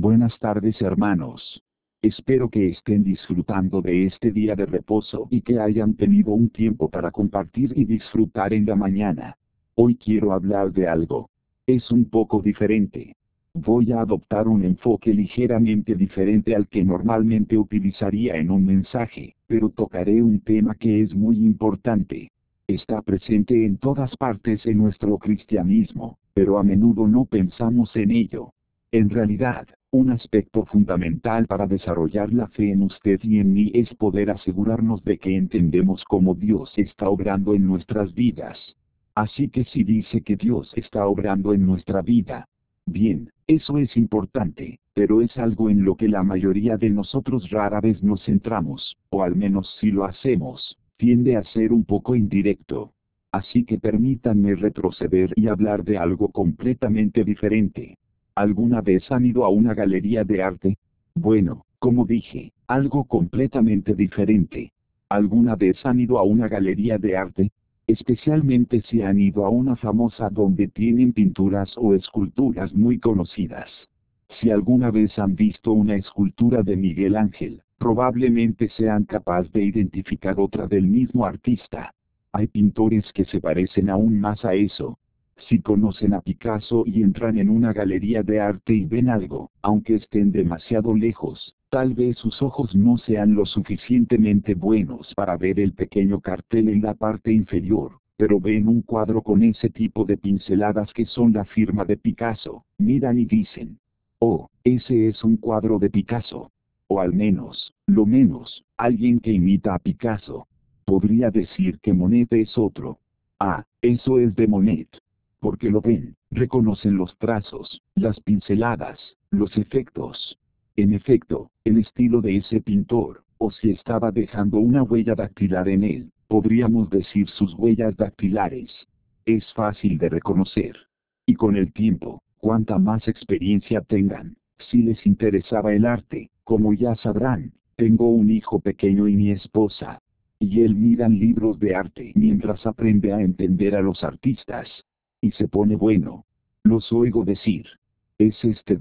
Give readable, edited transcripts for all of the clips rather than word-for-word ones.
Buenas tardes hermanos. Espero que estén disfrutando de este día de reposo y que hayan tenido un tiempo para compartir y disfrutar en la mañana. Hoy quiero hablar de algo. Es un poco diferente. Voy a adoptar un enfoque ligeramente diferente al que normalmente utilizaría en un mensaje, pero tocaré un tema que es muy importante. Está presente en todas partes en nuestro cristianismo, pero a menudo no pensamos en ello. En realidad, un aspecto fundamental para desarrollar la fe en usted y en mí es poder asegurarnos de que entendemos cómo Dios está obrando en nuestras vidas. Así que si dice que Dios está obrando en nuestra vida, bien, eso es importante, pero es algo en lo que la mayoría de nosotros rara vez nos centramos, o al menos si lo hacemos, tiende a ser un poco indirecto. Así que permítanme retroceder y hablar de algo completamente diferente. ¿Alguna vez han ido a una galería de arte? Bueno, como dije, algo completamente diferente. ¿Alguna vez han ido a una galería de arte? Especialmente si han ido a una famosa donde tienen pinturas o esculturas muy conocidas. Si alguna vez han visto una escultura de Miguel Ángel, probablemente sean capaces de identificar otra del mismo artista. Hay pintores que se parecen aún más a eso. Si conocen a Picasso y entran en una galería de arte y ven algo, aunque estén demasiado lejos, tal vez sus ojos no sean lo suficientemente buenos para ver el pequeño cartel en la parte inferior, pero ven un cuadro con ese tipo de pinceladas que son la firma de Picasso, miran y dicen: oh, ese es un cuadro de Picasso. O al menos, lo menos, alguien que imita a Picasso. Podría decir que Monet es otro. Ah, eso es de Monet. Porque lo ven, reconocen los trazos, las pinceladas, los efectos. En efecto, el estilo de ese pintor, o si estaba dejando una huella dactilar en él, podríamos decir sus huellas dactilares. Es fácil de reconocer. Y con el tiempo, cuanta más experiencia tengan, si les interesaba el arte, como ya sabrán, tengo un hijo pequeño y mi esposa. Y él miran libros de arte mientras aprende a entender a los artistas. Y se pone bueno. Los oigo decir: es este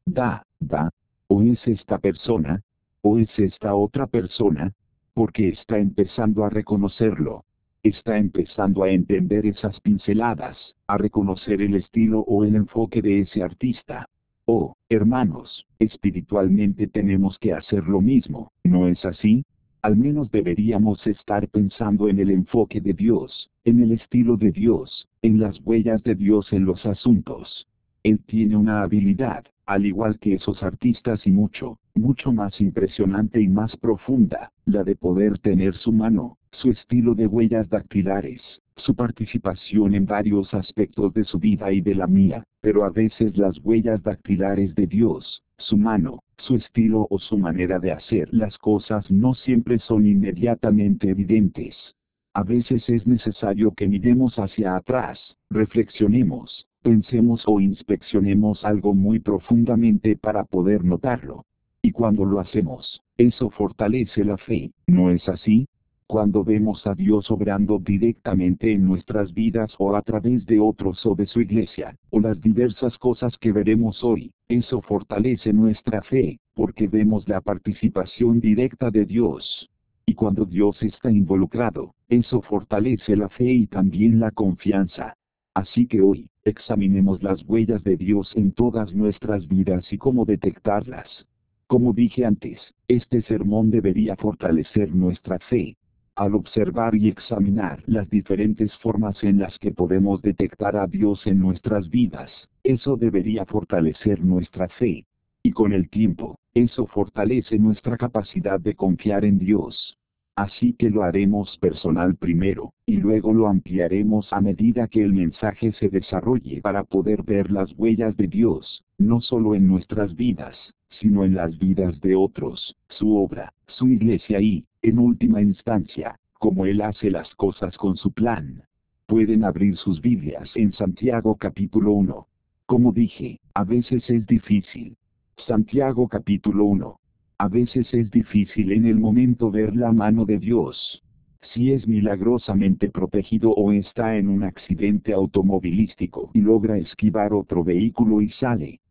o es esta persona, o es esta otra persona, porque está empezando a reconocerlo. Está empezando a entender esas pinceladas, a reconocer el estilo o el enfoque de ese artista. Oh, hermanos, espiritualmente tenemos que hacer lo mismo, ¿no es así? Al menos deberíamos estar pensando en el enfoque de Dios, en el estilo de Dios, en las huellas de Dios en los asuntos. Él tiene una habilidad, al igual que esos artistas y mucho más impresionante y más profunda, la de poder tener su mano, su estilo de huellas dactilares, su participación en varios aspectos de su vida y de la mía, pero a veces las huellas dactilares de Dios, su mano, su estilo o su manera de hacer las cosas no siempre son inmediatamente evidentes. A veces es necesario que miremos hacia atrás, reflexionemos, pensemos o inspeccionemos algo muy profundamente para poder notarlo. Y cuando lo hacemos, eso fortalece la fe, ¿no es así? Cuando vemos a Dios obrando directamente en nuestras vidas o a través de otros o de su iglesia, o las diversas cosas que veremos hoy, eso fortalece nuestra fe, porque vemos la participación directa de Dios. Y cuando Dios está involucrado, eso fortalece la fe y también la confianza. Así que hoy, examinemos las huellas de Dios en todas nuestras vidas y cómo detectarlas. Como dije antes, este sermón debería fortalecer nuestra fe. Al observar y examinar las diferentes formas en las que podemos detectar a Dios en nuestras vidas, eso debería fortalecer nuestra fe. Y con el tiempo, eso fortalece nuestra capacidad de confiar en Dios. Así que lo haremos personal primero, y luego lo ampliaremos a medida que el mensaje se desarrolle para poder ver las huellas de Dios, no solo en nuestras vidas, sino en las vidas de otros, su obra, su iglesia y, en última instancia, cómo Él hace las cosas con su plan. Pueden abrir sus Biblias en Santiago capítulo 1. Como dije, a veces es difícil. Santiago capítulo 1. A veces es difícil en el momento ver la mano de Dios. Si es milagrosamente protegido o está en un accidente automovilístico y logra esquivar otro vehículo y sale,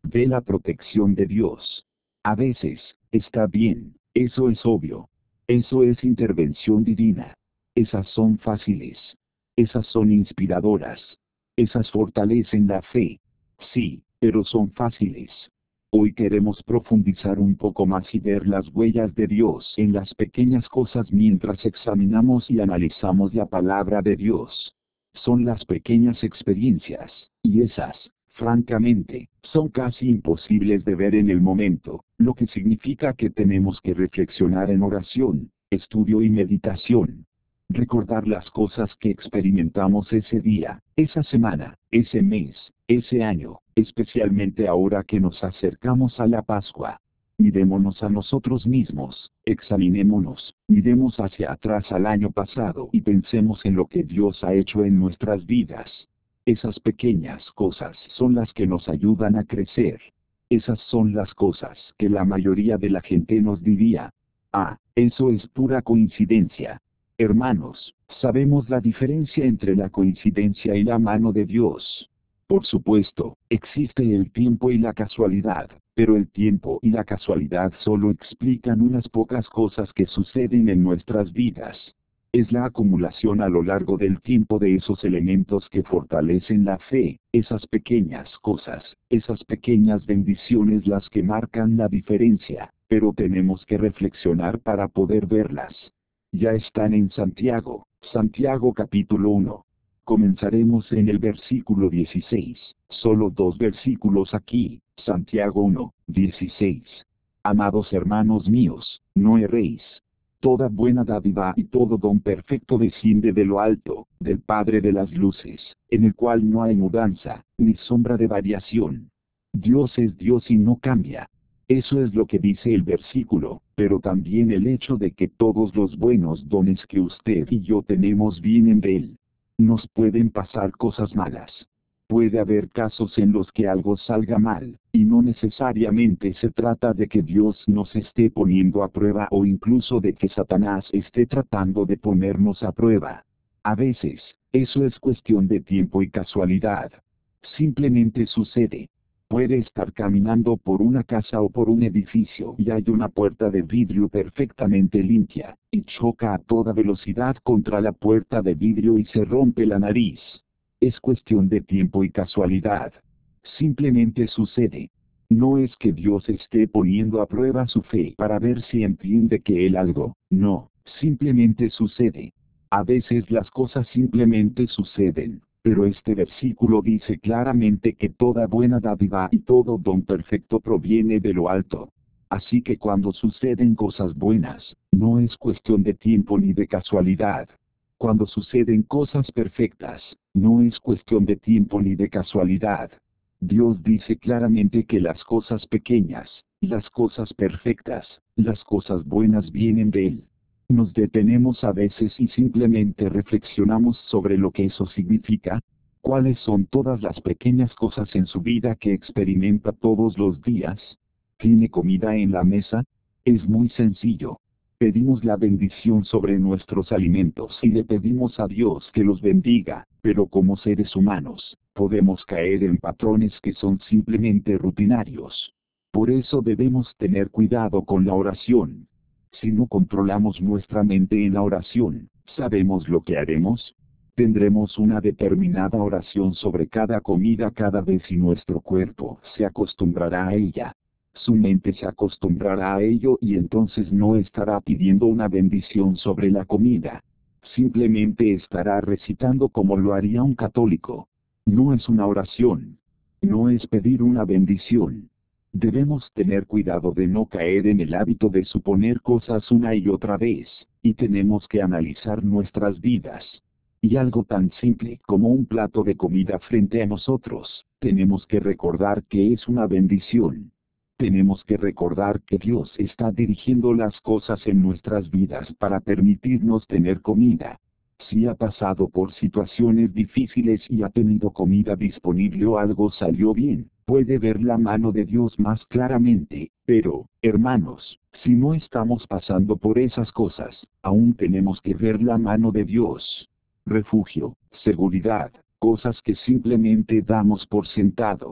Ve la protección de Dios. A veces, está bien, eso es obvio. Eso es intervención divina. Esas son fáciles. Esas son inspiradoras. Esas fortalecen la fe. Sí, pero son fáciles. Hoy queremos profundizar un poco más y ver las huellas de Dios en las pequeñas cosas mientras examinamos y analizamos la palabra de Dios. Son las pequeñas experiencias, y esas, francamente, son casi imposibles de ver en el momento, lo que significa que tenemos que reflexionar en oración, estudio y meditación. Recordar las cosas que experimentamos ese día, esa semana, ese mes, ese año, especialmente ahora que nos acercamos a la Pascua. Mirémonos a nosotros mismos, examinémonos, miremos hacia atrás al año pasado y pensemos en lo que Dios ha hecho en nuestras vidas. Esas pequeñas cosas son las que nos ayudan a crecer. Esas son las cosas que la mayoría de la gente nos diría. Ah, eso es pura coincidencia. Hermanos, sabemos la diferencia entre la coincidencia y la mano de Dios. Por supuesto, existe el tiempo y la casualidad, pero el tiempo y la casualidad solo explican unas pocas cosas que suceden en nuestras vidas. Es la acumulación a lo largo del tiempo de esos elementos que fortalecen la fe, esas pequeñas cosas, esas pequeñas bendiciones las que marcan la diferencia, pero tenemos que reflexionar para poder verlas. Ya están en Santiago, Santiago capítulo 1. Comenzaremos en el versículo 16, solo 2 versículos aquí, Santiago 1, 16. Amados hermanos míos, no erréis. Toda buena dádiva y todo don perfecto desciende de lo alto, del Padre de las luces, en el cual no hay mudanza, ni sombra de variación. Dios es Dios y no cambia. Eso es lo que dice el versículo, pero también el hecho de que todos los buenos dones que usted y yo tenemos vienen de Él. Nos pueden pasar cosas malas. Puede haber casos en los que algo salga mal, y no necesariamente se trata de que Dios nos esté poniendo a prueba o incluso de que Satanás esté tratando de ponernos a prueba. A veces, eso es cuestión de tiempo y casualidad. Simplemente sucede. Puede estar caminando por una casa o por un edificio y hay una puerta de vidrio perfectamente limpia, y choca a toda velocidad contra la puerta de vidrio y se rompe la nariz. Es cuestión de tiempo y casualidad. Simplemente sucede. No es que Dios esté poniendo a prueba su fe para ver si entiende que Él algo, no, simplemente sucede. A veces las cosas simplemente suceden. Pero este versículo dice claramente que toda buena dádiva y todo don perfecto proviene de lo alto. Así que cuando suceden cosas buenas, no es cuestión de tiempo ni de casualidad. Cuando suceden cosas perfectas, no es cuestión de tiempo ni de casualidad. Dios dice claramente que las cosas pequeñas, las cosas perfectas, las cosas buenas vienen de Él. Nos detenemos a veces y simplemente reflexionamos sobre lo que eso significa. ¿Cuáles son todas las pequeñas cosas en su vida que experimenta todos los días? ¿Tiene comida en la mesa? Es muy sencillo. Pedimos la bendición sobre nuestros alimentos y le pedimos a Dios que los bendiga, pero como seres humanos, podemos caer en patrones que son simplemente rutinarios. Por eso debemos tener cuidado con la oración. Si no controlamos nuestra mente en la oración, ¿sabemos lo que haremos? Tendremos una determinada oración sobre cada comida cada vez y nuestro cuerpo se acostumbrará a ella. Su mente se acostumbrará a ello y entonces no estará pidiendo una bendición sobre la comida. Simplemente estará recitando como lo haría un católico. No es una oración. No es pedir una bendición. Debemos tener cuidado de no caer en el hábito de suponer cosas una y otra vez, y tenemos que analizar nuestras vidas. Y algo tan simple como un plato de comida frente a nosotros, tenemos que recordar que es una bendición. Tenemos que recordar que Dios está dirigiendo las cosas en nuestras vidas para permitirnos tener comida. Si ha pasado por situaciones difíciles y ha tenido comida disponible o algo salió bien, puede ver la mano de Dios más claramente, pero, hermanos, si no estamos pasando por esas cosas, aún tenemos que ver la mano de Dios. Refugio, seguridad, cosas que simplemente damos por sentado.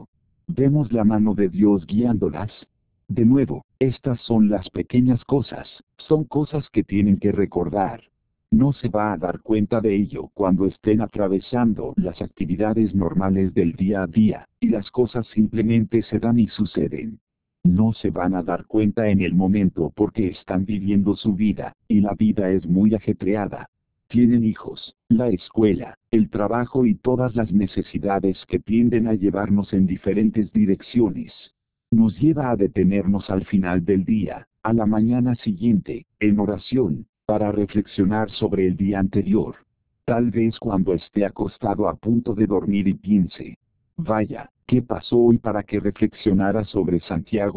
Vemos la mano de Dios guiándolas. De nuevo, estas son las pequeñas cosas, son cosas que tienen que recordar. No se va a dar cuenta de ello cuando estén atravesando las actividades normales del día a día, y las cosas simplemente se dan y suceden. No se van a dar cuenta en el momento porque están viviendo su vida, y la vida es muy ajetreada. Tienen hijos, la escuela, el trabajo y todas las necesidades que tienden a llevarnos en diferentes direcciones. Nos lleva a detenernos al final del día, a la mañana siguiente, en oración, para reflexionar sobre el día anterior. Tal vez cuando esté acostado a punto de dormir y piense, vaya, ¿qué pasó hoy para que reflexionara sobre Santiago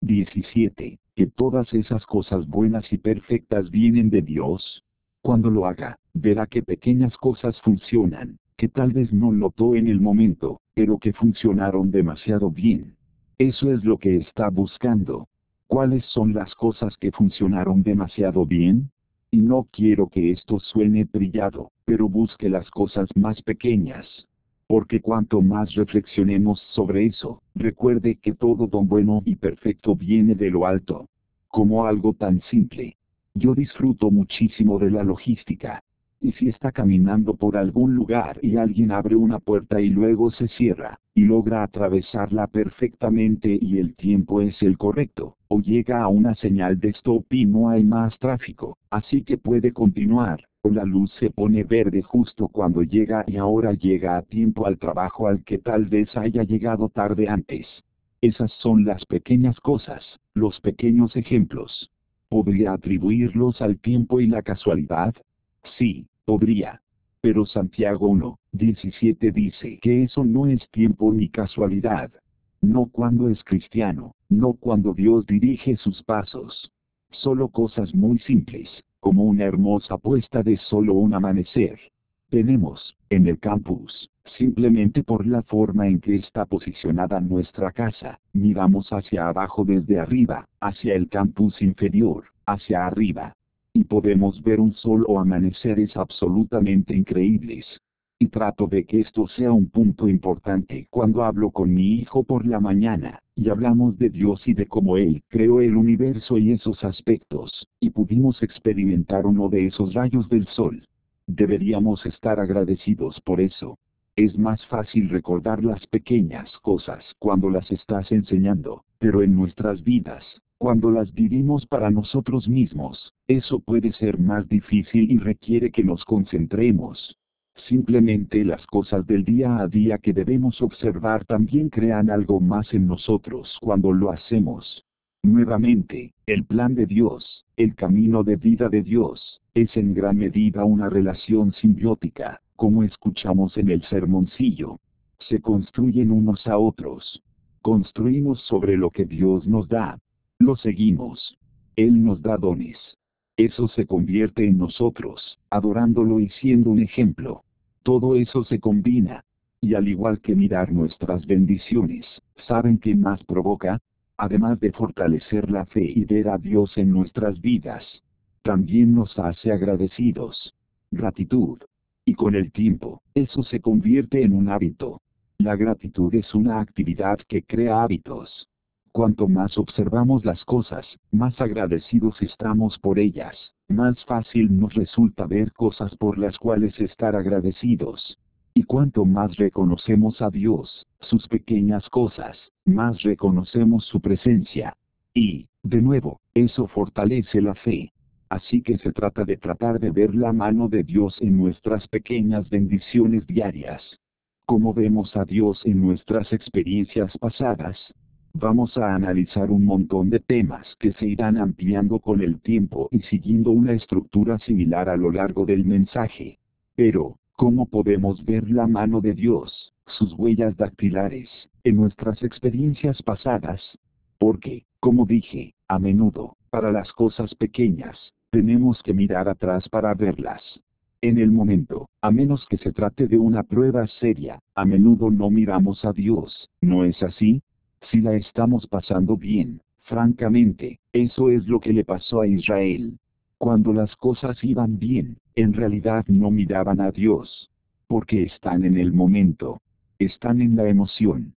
1:17, que todas esas cosas buenas y perfectas vienen de Dios? Cuando lo haga, verá que pequeñas cosas funcionan, que tal vez no notó en el momento, pero que funcionaron demasiado bien. Eso es lo que está buscando. ¿Cuáles son las cosas que funcionaron demasiado bien? Y no quiero que esto suene trillado, pero busque las cosas más pequeñas. Porque cuanto más reflexionemos sobre eso, recuerde que todo don bueno y perfecto viene de lo alto. Como algo tan simple. Yo disfruto muchísimo de la logística. Y si está caminando por algún lugar y alguien abre una puerta y luego se cierra, y logra atravesarla perfectamente y el tiempo es el correcto, o llega a una señal de stop y no hay más tráfico, así que puede continuar, o la luz se pone verde justo cuando llega y ahora llega a tiempo al trabajo al que tal vez haya llegado tarde antes. Esas son las pequeñas cosas, los pequeños ejemplos. ¿Podría atribuirlos al tiempo y la casualidad? Sí, podría. Pero Santiago 1:17 dice que eso no es tiempo ni casualidad. No cuando es cristiano, no cuando Dios dirige sus pasos. Solo cosas muy simples, como una hermosa puesta de sol o un amanecer. Tenemos, en el campus, simplemente por la forma en que está posicionada nuestra casa, miramos hacia abajo desde arriba, hacia el campus inferior, hacia arriba. Y podemos ver un sol o amaneceres absolutamente increíbles. Y trato de que esto sea un punto importante cuando hablo con mi hijo por la mañana, y hablamos de Dios y de cómo Él creó el universo y esos aspectos, y pudimos experimentar uno de esos rayos del sol. Deberíamos estar agradecidos por eso. Es más fácil recordar las pequeñas cosas cuando las estás enseñando, pero en nuestras vidas, cuando las vivimos para nosotros mismos, eso puede ser más difícil y requiere que nos concentremos. Simplemente las cosas del día a día que debemos observar también crean algo más en nosotros cuando lo hacemos. Nuevamente, el plan de Dios, el camino de vida de Dios, es en gran medida una relación simbiótica, como escuchamos en el sermoncillo. Se construyen unos a otros. Construimos sobre lo que Dios nos da. Lo seguimos. Él nos da dones. Eso se convierte en nosotros, adorándolo y siendo un ejemplo. Todo eso se combina. Y al igual que mirar nuestras bendiciones, ¿saben qué más provoca? Además de fortalecer la fe y ver a Dios en nuestras vidas, también nos hace agradecidos. Gratitud. Y con el tiempo, eso se convierte en un hábito. La gratitud es una actividad que crea hábitos. Cuanto más observamos las cosas, más agradecidos estamos por ellas, más fácil nos resulta ver cosas por las cuales estar agradecidos. Y cuanto más reconocemos a Dios, sus pequeñas cosas, más reconocemos su presencia. Y, de nuevo, eso fortalece la fe. Así que se trata de tratar de ver la mano de Dios en nuestras pequeñas bendiciones diarias. ¿Cómo vemos a Dios en nuestras experiencias pasadas? Vamos a analizar un montón de temas que se irán ampliando con el tiempo y siguiendo una estructura similar a lo largo del mensaje. Pero, ¿cómo podemos ver la mano de Dios, sus huellas dactilares, en nuestras experiencias pasadas? Porque, como dije, a menudo, para las cosas pequeñas, tenemos que mirar atrás para verlas. En el momento, a menos que se trate de una prueba seria, a menudo no miramos a Dios, ¿no es así? Si la estamos pasando bien, francamente, eso es lo que le pasó a Israel. Cuando las cosas iban bien, en realidad no miraban a Dios. Porque están en el momento. Están en la emoción.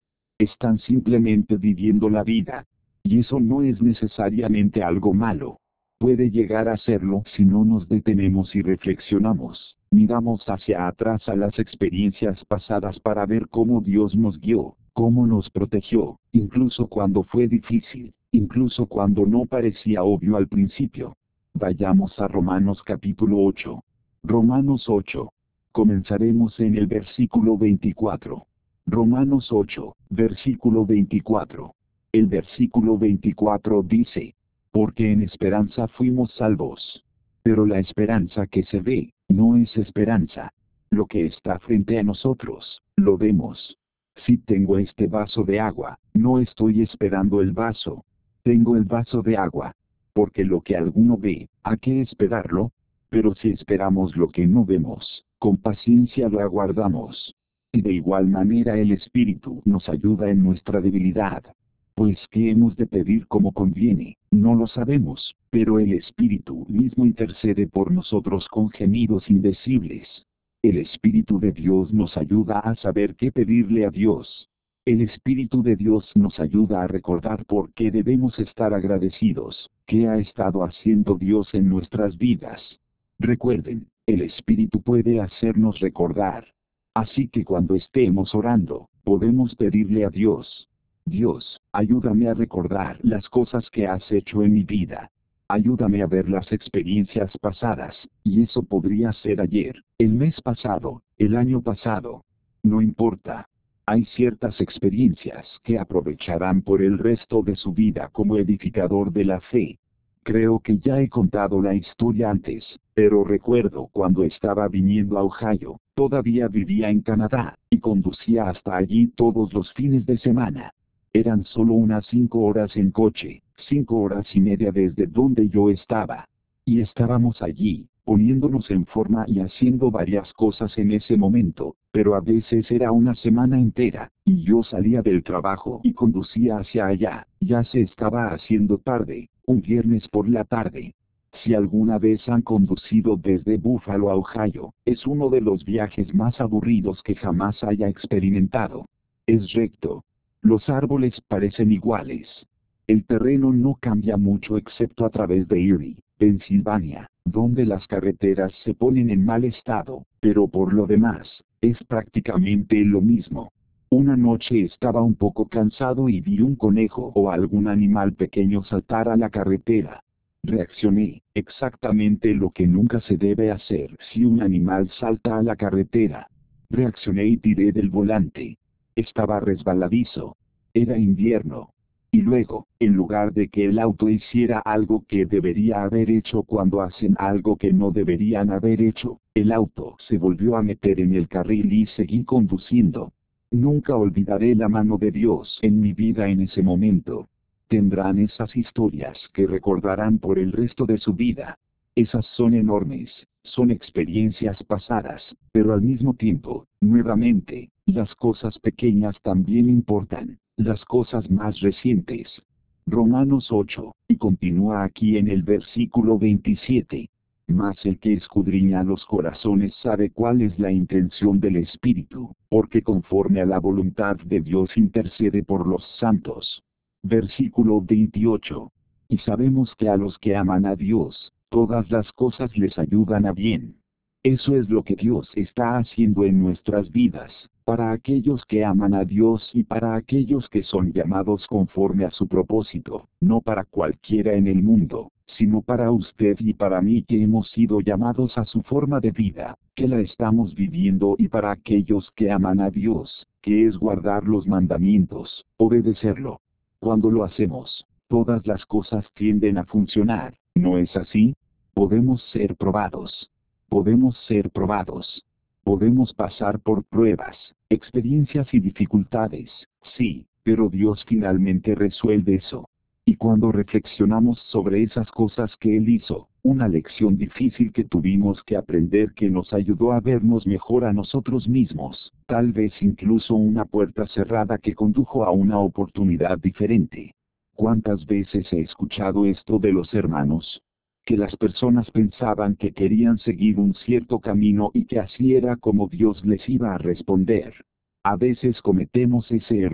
Están simplemente viviendo la vida. Y eso no es necesariamente algo malo. Puede llegar a serlo si no nos detenemos y reflexionamos, miramos hacia atrás a las experiencias pasadas para ver cómo Dios nos guió, cómo nos protegió, incluso cuando fue difícil, incluso cuando no parecía obvio al principio. Vayamos a Romanos capítulo 8. Romanos 8. Comenzaremos en el versículo 24. Romanos 8, versículo 24. El versículo 24 dice: porque en esperanza fuimos salvos. Pero la esperanza que se ve, no es esperanza. Lo que está frente a nosotros, lo vemos. Si tengo este vaso de agua, no estoy esperando el vaso. Tengo el vaso de agua. Porque lo que alguno ve, ¿a qué esperarlo? Pero si esperamos lo que no vemos, con paciencia lo aguardamos. Y de igual manera el Espíritu nos ayuda en nuestra debilidad. Pues ¿qué hemos de pedir como conviene? No lo sabemos, pero el Espíritu mismo intercede por nosotros con gemidos indecibles. El Espíritu de Dios nos ayuda a saber qué pedirle a Dios. El Espíritu de Dios nos ayuda a recordar por qué debemos estar agradecidos, qué ha estado haciendo Dios en nuestras vidas. Recuerden, el Espíritu puede hacernos recordar. Así que cuando estemos orando, podemos pedirle a Dios: Dios, ayúdame a recordar las cosas que has hecho en mi vida. Ayúdame a ver las experiencias pasadas, y eso podría ser ayer, el mes pasado, el año pasado. No importa. Hay ciertas experiencias que aprovecharán por el resto de su vida como edificador de la fe. Creo que ya he contado la historia antes, pero recuerdo cuando estaba viniendo a Ohio, todavía vivía en Canadá, y conducía hasta allí todos los fines de semana. Eran solo unas 5 horas en coche, 5 horas y media desde donde yo estaba. Y estábamos allí, poniéndonos en forma y haciendo varias cosas en ese momento, pero a veces era una semana entera, y yo salía del trabajo y conducía hacia allá, ya se estaba haciendo tarde, un viernes por la tarde. Si alguna vez han conducido desde Buffalo a Ohio, es uno de los viajes más aburridos que jamás haya experimentado. Es recto. Los árboles parecen iguales. El terreno no cambia mucho excepto a través de Erie, Pensilvania, donde las carreteras se ponen en mal estado, pero por lo demás, es prácticamente lo mismo. Una noche estaba un poco cansado y vi un conejo o algún animal pequeño saltar a la carretera. Reaccioné, exactamente lo que nunca se debe hacer si un animal salta a la carretera. Reaccioné y tiré del volante. Estaba resbaladizo. Era invierno. Y luego, en lugar de que el auto hiciera algo que debería haber hecho cuando hacen algo que no deberían haber hecho, el auto se volvió a meter en el carril y seguí conduciendo. Nunca olvidaré la mano de Dios en mi vida en ese momento. Tendrán esas historias que recordarán por el resto de su vida. Esas son enormes, son experiencias pasadas, pero al mismo tiempo, nuevamente, las cosas pequeñas también importan, las cosas más recientes. Romanos 8, y continúa aquí en el versículo 27. Mas el que escudriña los corazones sabe cuál es la intención del Espíritu, porque conforme a la voluntad de Dios intercede por los santos. Versículo 28. Y sabemos que a los que aman a Dios, todas las cosas les ayudan a bien. Eso es lo que Dios está haciendo en nuestras vidas, para aquellos que aman a Dios y para aquellos que son llamados conforme a su propósito, no para cualquiera en el mundo, sino para usted y para mí que hemos sido llamados a su forma de vida, que la estamos viviendo, y para aquellos que aman a Dios, que es guardar los mandamientos, obedecerlo. Cuando lo hacemos, todas las cosas tienden a funcionar, ¿no es así? Podemos ser probados. Podemos ser probados. Podemos pasar por pruebas, experiencias y dificultades, sí, pero Dios finalmente resuelve eso. Y cuando reflexionamos sobre esas cosas que Él hizo, una lección difícil que tuvimos que aprender que nos ayudó a vernos mejor a nosotros mismos, tal vez incluso una puerta cerrada que condujo a una oportunidad diferente. ¿Cuántas veces he escuchado esto de los hermanos? Que las personas pensaban que querían seguir un cierto camino y que así era como Dios les iba a responder. A veces cometemos ese error,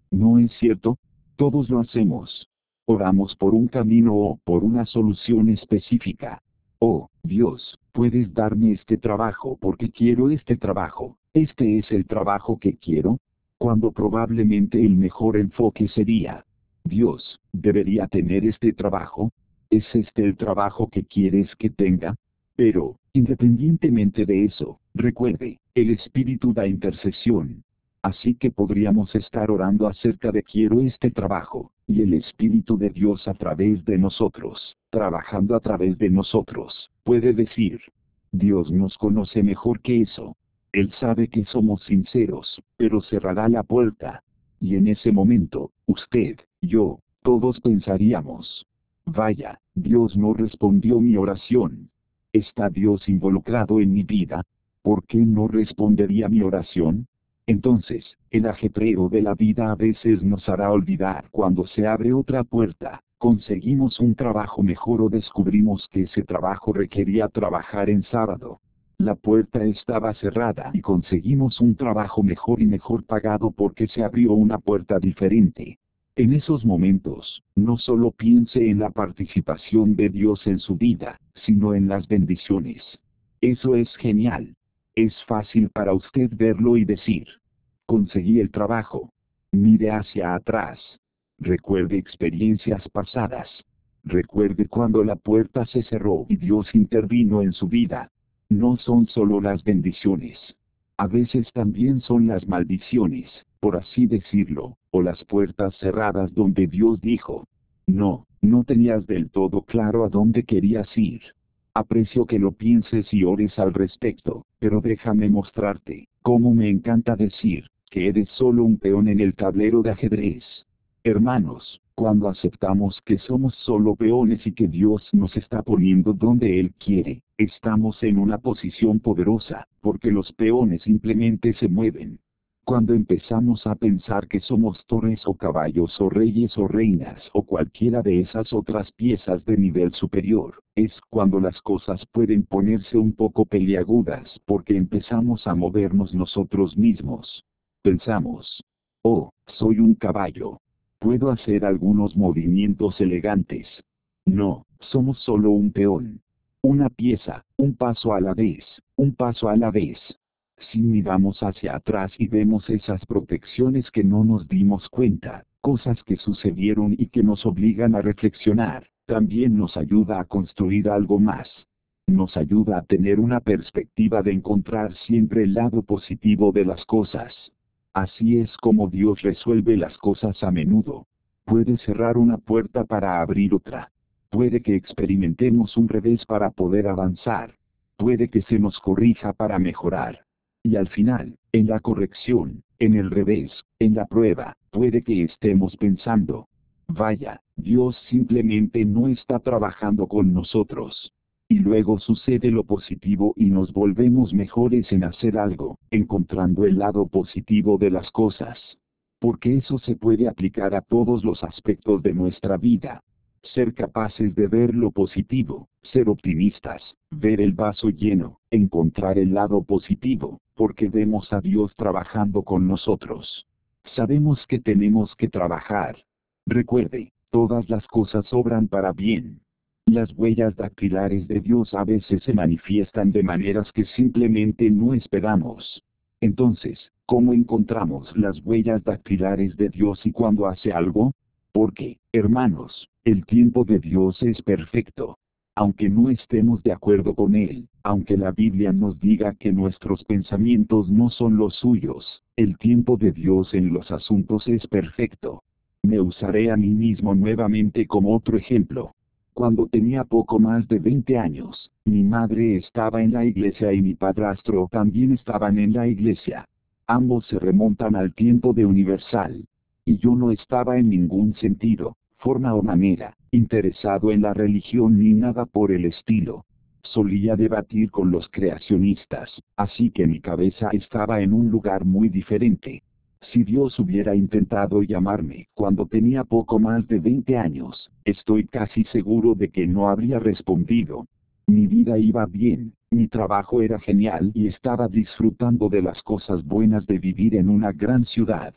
¿No es cierto? Todos lo hacemos. Oramos por un camino o por una solución específica. Oh, Dios, puedes darme este trabajo porque quiero este trabajo. ¿Este es el trabajo que quiero? Cuando probablemente el mejor enfoque sería: Dios, ¿debería tener este trabajo? ¿Es este el trabajo que quieres que tenga? Pero, independientemente de eso, recuerde, el Espíritu da intercesión. Así que podríamos estar orando acerca de quiero este trabajo, y el Espíritu de Dios a través de nosotros, trabajando a través de nosotros, puede decir: Dios nos conoce mejor que eso. Él sabe que somos sinceros, pero cerrará la puerta. Y en ese momento, usted, yo, todos pensaríamos: vaya, Dios no respondió mi oración. ¿Está Dios involucrado en mi vida? ¿Por qué no respondería mi oración? Entonces, el ajetreo de la vida a veces nos hará olvidar cuando se abre otra puerta, conseguimos un trabajo mejor o descubrimos que ese trabajo requería trabajar en sábado. La puerta estaba cerrada y conseguimos un trabajo mejor y mejor pagado porque se abrió una puerta diferente. En esos momentos, no solo piense en la participación de Dios en su vida, sino en las bendiciones. Eso es genial. Es fácil para usted verlo y decir: conseguí el trabajo. Mire hacia atrás. Recuerde experiencias pasadas. Recuerde cuando la puerta se cerró y Dios intervino en su vida. No son solo las bendiciones. A veces también son las maldiciones, por así decirlo, o las puertas cerradas donde Dios dijo: no, no tenías del todo claro a dónde querías ir. Aprecio que lo pienses y ores al respecto, pero déjame mostrarte cómo me encanta decir que eres solo un peón en el tablero de ajedrez. Hermanos, cuando aceptamos que somos solo peones y que Dios nos está poniendo donde Él quiere, estamos en una posición poderosa, porque los peones simplemente se mueven. Cuando empezamos a pensar que somos torres o caballos o reyes o reinas o cualquiera de esas otras piezas de nivel superior, es cuando las cosas pueden ponerse un poco peliagudas porque empezamos a movernos nosotros mismos. Pensamos: oh, soy un caballo. Puedo hacer algunos movimientos elegantes. No, somos solo un peón. Una pieza, un paso a la vez, un paso a la vez. Si miramos hacia atrás y vemos esas protecciones que no nos dimos cuenta, cosas que sucedieron y que nos obligan a reflexionar, también nos ayuda a construir algo más. Nos ayuda a tener una perspectiva de encontrar siempre el lado positivo de las cosas. Así es como Dios resuelve las cosas a menudo. Puede cerrar una puerta para abrir otra. Puede que experimentemos un revés para poder avanzar. Puede que se nos corrija para mejorar. Y al final, en la corrección, en el revés, en la prueba, puede que estemos pensando: vaya, Dios simplemente no está trabajando con nosotros. Y luego sucede lo positivo y nos volvemos mejores en hacer algo, encontrando el lado positivo de las cosas. Porque eso se puede aplicar a todos los aspectos de nuestra vida. Ser capaces de ver lo positivo, ser optimistas, ver el vaso lleno, encontrar el lado positivo, porque vemos a Dios trabajando con nosotros. Sabemos que tenemos que trabajar. Recuerde, todas las cosas obran para bien. Las huellas dactilares de Dios a veces se manifiestan de maneras que simplemente no esperamos. Entonces, ¿cómo encontramos las huellas dactilares de Dios y cuando hace algo? Porque, hermanos, el tiempo de Dios es perfecto. Aunque no estemos de acuerdo con Él, aunque la Biblia nos diga que nuestros pensamientos no son los suyos, el tiempo de Dios en los asuntos es perfecto. Me usaré a mí mismo nuevamente como otro ejemplo. Cuando tenía poco más de 20 años, mi madre estaba en la iglesia y mi padrastro también estaban en la iglesia. Ambos se remontan al tiempo de Universal. Y yo no estaba en ningún sentido, forma o manera, interesado en la religión ni nada por el estilo. Solía debatir con los creacionistas, así que mi cabeza estaba en un lugar muy diferente. Si Dios hubiera intentado llamarme cuando tenía poco más de 20 años, estoy casi seguro de que no habría respondido. Mi vida iba bien, mi trabajo era genial y estaba disfrutando de las cosas buenas de vivir en una gran ciudad.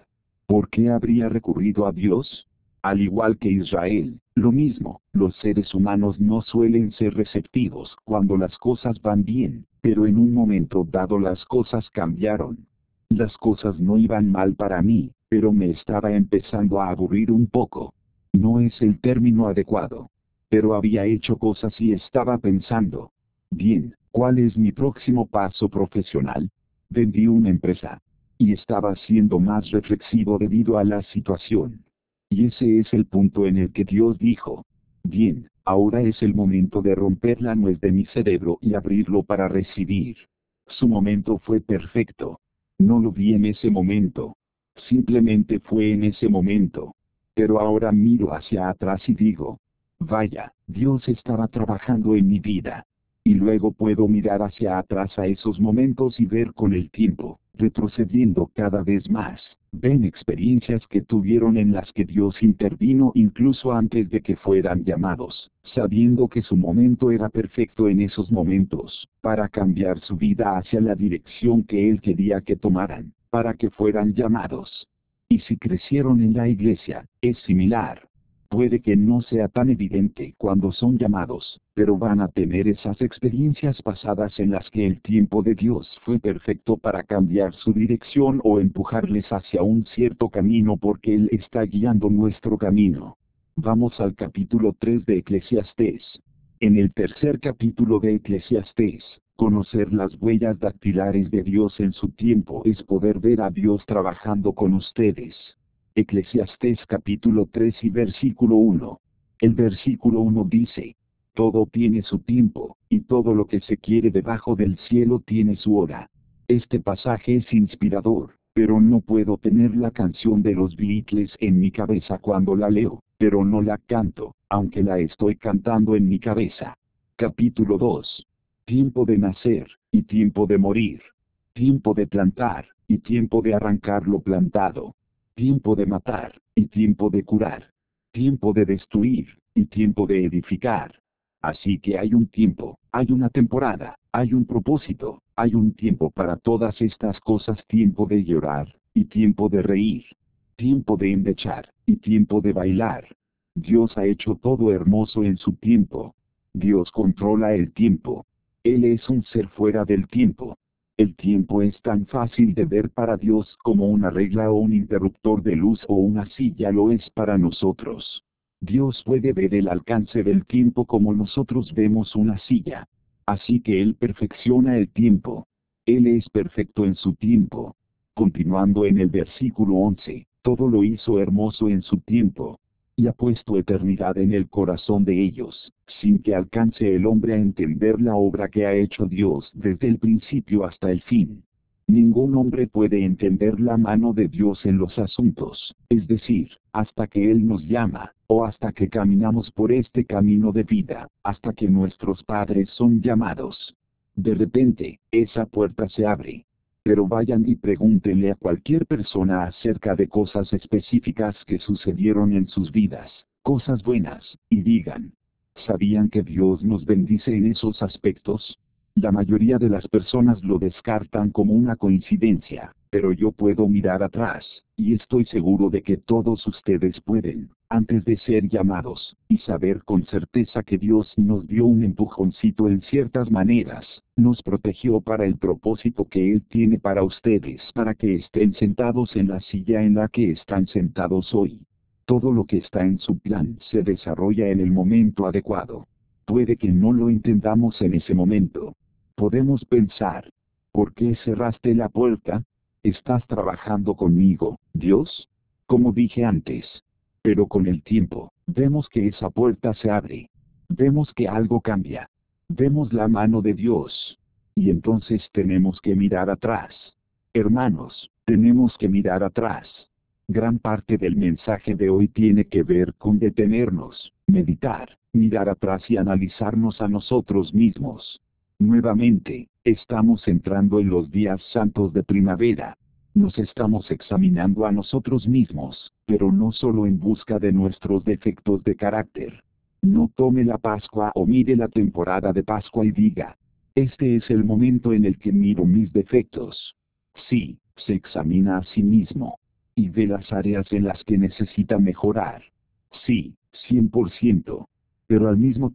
¿Por qué habría recurrido a Dios? Al igual que Israel, lo mismo, los seres humanos no suelen ser receptivos cuando las cosas van bien, pero en un momento dado las cosas cambiaron. Las cosas no iban mal para mí, pero me estaba empezando a aburrir un poco. No es el término adecuado. Pero había hecho cosas y estaba pensando, bien, ¿cuál es mi próximo paso profesional? Vendí una empresa. Y estaba siendo más reflexivo debido a la situación. Y ese es el punto en el que Dios dijo, bien, ahora es el momento de romper la nuez de mi cerebro y abrirlo para recibir. Su momento fue perfecto. No lo vi en ese momento. Simplemente fue en ese momento. Pero ahora miro hacia atrás y digo, vaya, Dios estaba trabajando en mi vida. Y luego puedo mirar hacia atrás a esos momentos y ver con el tiempo, retrocediendo cada vez más, ven experiencias que tuvieron en las que Dios intervino incluso antes de que fueran llamados, sabiendo que su momento era perfecto en esos momentos, para cambiar su vida hacia la dirección que Él quería que tomaran, para que fueran llamados. Y si crecieron en la iglesia, es similar. Puede que no sea tan evidente cuando son llamados, pero van a tener esas experiencias pasadas en las que el tiempo de Dios fue perfecto para cambiar su dirección o empujarles hacia un cierto camino porque Él está guiando nuestro camino. Vamos al capítulo 3 de Eclesiastés. En el tercer capítulo de Eclesiastés, conocer las huellas dactilares de Dios en su tiempo es poder ver a Dios trabajando con ustedes. Eclesiastés capítulo 3 y versículo 1. El versículo 1 dice, todo tiene su tiempo, y todo lo que se quiere debajo del cielo tiene su hora. Este pasaje es inspirador, pero no puedo tener la canción de los Beatles en mi cabeza cuando la leo, pero no la canto, aunque la estoy cantando en mi cabeza. Capítulo 2. Tiempo de nacer, y tiempo de morir. Tiempo de plantar, y tiempo de arrancar lo plantado. Tiempo de matar, y tiempo de curar. Tiempo de destruir, y tiempo de edificar. Así que hay un tiempo, hay una temporada, hay un propósito, hay un tiempo para todas estas cosas, tiempo de llorar, y tiempo de reír. Tiempo de endechar, y tiempo de bailar. Dios ha hecho todo hermoso en su tiempo. Dios controla el tiempo. Él es un ser fuera del tiempo. El tiempo es tan fácil de ver para Dios como una regla o un interruptor de luz o una silla lo es para nosotros. Dios puede ver el alcance del tiempo como nosotros vemos una silla. Así que Él perfecciona el tiempo. Él es perfecto en su tiempo. Continuando en el versículo 11, todo lo hizo hermoso en su tiempo. Y ha puesto eternidad en el corazón de ellos, sin que alcance el hombre a entender la obra que ha hecho Dios desde el principio hasta el fin. Ningún hombre puede entender la mano de Dios en los asuntos, es decir, hasta que Él nos llama, o hasta que caminamos por este camino de vida, hasta que nuestros padres son llamados. De repente, esa puerta se abre. Pero vayan y pregúntenle a cualquier persona acerca de cosas específicas que sucedieron en sus vidas, cosas buenas, y digan, ¿sabían que Dios nos bendice en esos aspectos? La mayoría de las personas lo descartan como una coincidencia, pero yo puedo mirar atrás, y estoy seguro de que todos ustedes pueden, antes de ser llamados, y saber con certeza que Dios nos dio un empujoncito en ciertas maneras, nos protegió para el propósito que Él tiene para ustedes, para que estén sentados en la silla en la que están sentados hoy. Todo lo que está en su plan se desarrolla en el momento adecuado. Puede que no lo entendamos en ese momento. Podemos pensar, ¿por qué cerraste la puerta? ¿Estás trabajando conmigo, Dios? Como dije antes. Pero con el tiempo, vemos que esa puerta se abre. Vemos que algo cambia. Vemos la mano de Dios. Y entonces tenemos que mirar atrás. Hermanos, tenemos que mirar atrás. Gran parte del mensaje de hoy tiene que ver con detenernos, meditar, mirar atrás y analizarnos a nosotros mismos. Nuevamente, estamos entrando en los días santos de primavera. Nos estamos examinando a nosotros mismos, pero no solo en busca de nuestros defectos de carácter. No tome la Pascua o mire la temporada de Pascua y diga, este es el momento en el que miro mis defectos. Sí, se examina a sí mismo. y ve las áreas en las que necesita mejorar. Sí, 100%. Pero al mismo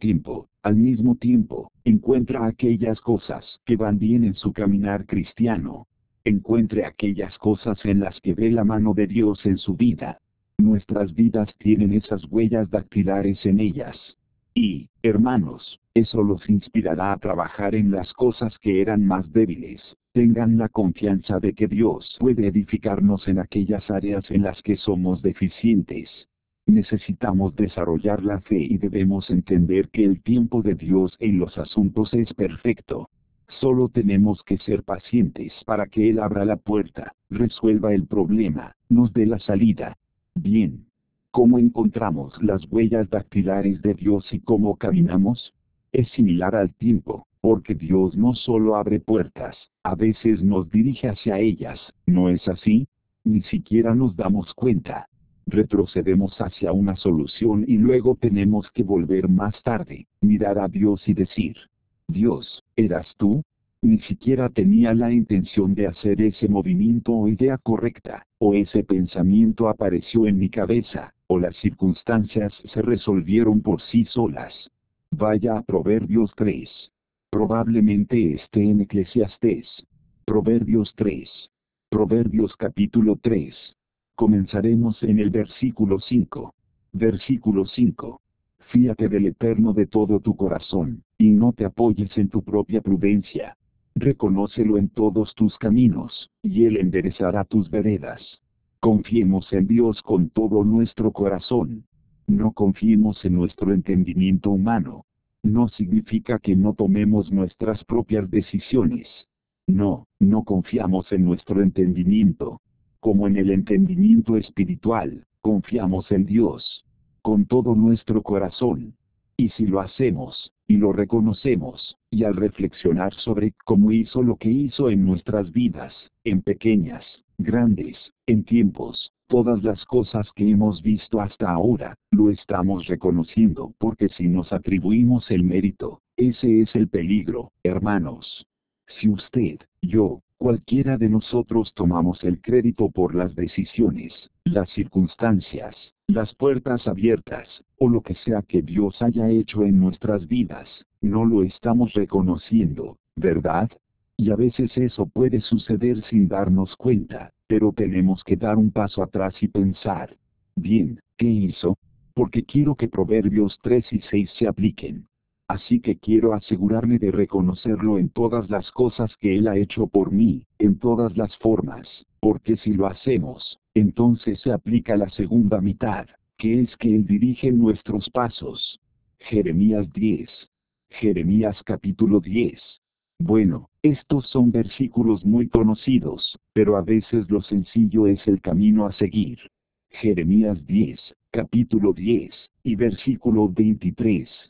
tiempo, encuentra aquellas cosas que van bien en su caminar cristiano. Encuentre aquellas cosas en las que ve la mano de Dios en su vida. Nuestras vidas tienen esas huellas dactilares en ellas. Y, hermanos, eso los inspirará a trabajar en las cosas que eran más débiles. Tengan la confianza de que Dios puede edificarnos en aquellas áreas en las que somos deficientes. Necesitamos desarrollar la fe y debemos entender que el tiempo de Dios en los asuntos es perfecto. Solo tenemos que ser pacientes para que Él abra la puerta, resuelva el problema, nos dé la salida. Bien. ¿Cómo encontramos las huellas dactilares de Dios y cómo caminamos? Es similar al tiempo, porque Dios no solo abre puertas, a veces nos dirige hacia ellas, ¿no es así? Ni siquiera nos damos cuenta. Retrocedemos hacia una solución y luego tenemos que volver más tarde, mirar a Dios y decir, Dios, ¿eras tú? Ni siquiera tenía la intención de hacer ese movimiento o idea correcta, o ese pensamiento apareció en mi cabeza, o las circunstancias se resolvieron por sí solas. Vaya a Proverbios 3. Probablemente esté en Eclesiastés. Proverbios 3. Proverbios capítulo 3. Comenzaremos en el versículo 5. Versículo 5. Fíate del Eterno de todo tu corazón, y no te apoyes en tu propia prudencia. Reconócelo en todos tus caminos, y Él enderezará tus veredas. Confiemos en Dios con todo nuestro corazón. No confiemos en nuestro entendimiento humano. No significa que no tomemos nuestras propias decisiones. No confiamos en nuestro entendimiento. Como en el entendimiento espiritual, confiamos en Dios con todo nuestro corazón. Y si lo hacemos, y lo reconocemos, y al reflexionar sobre cómo hizo lo que hizo en nuestras vidas, en pequeñas, grandes, en tiempos, todas las cosas que hemos visto hasta ahora, lo estamos reconociendo porque si nos atribuimos el mérito, ese es el peligro, hermanos. Si usted, yo, cualquiera de nosotros tomamos el crédito por las decisiones, las circunstancias, las puertas abiertas, o lo que sea que Dios haya hecho en nuestras vidas, no lo estamos reconociendo, ¿verdad? Y a veces eso puede suceder sin darnos cuenta, pero tenemos que dar un paso atrás y pensar, bien, ¿qué hizo? Porque quiero que Proverbios 3 y 6 se apliquen. Así que quiero asegurarme de reconocerlo en todas las cosas que Él ha hecho por mí, en todas las formas, porque si lo hacemos, entonces se aplica la segunda mitad, que es que Él dirige nuestros pasos. Jeremías 10. Jeremías capítulo 10. Bueno, estos son versículos muy conocidos, pero a veces lo sencillo es el camino a seguir. Jeremías 10, capítulo 10, y versículo 23.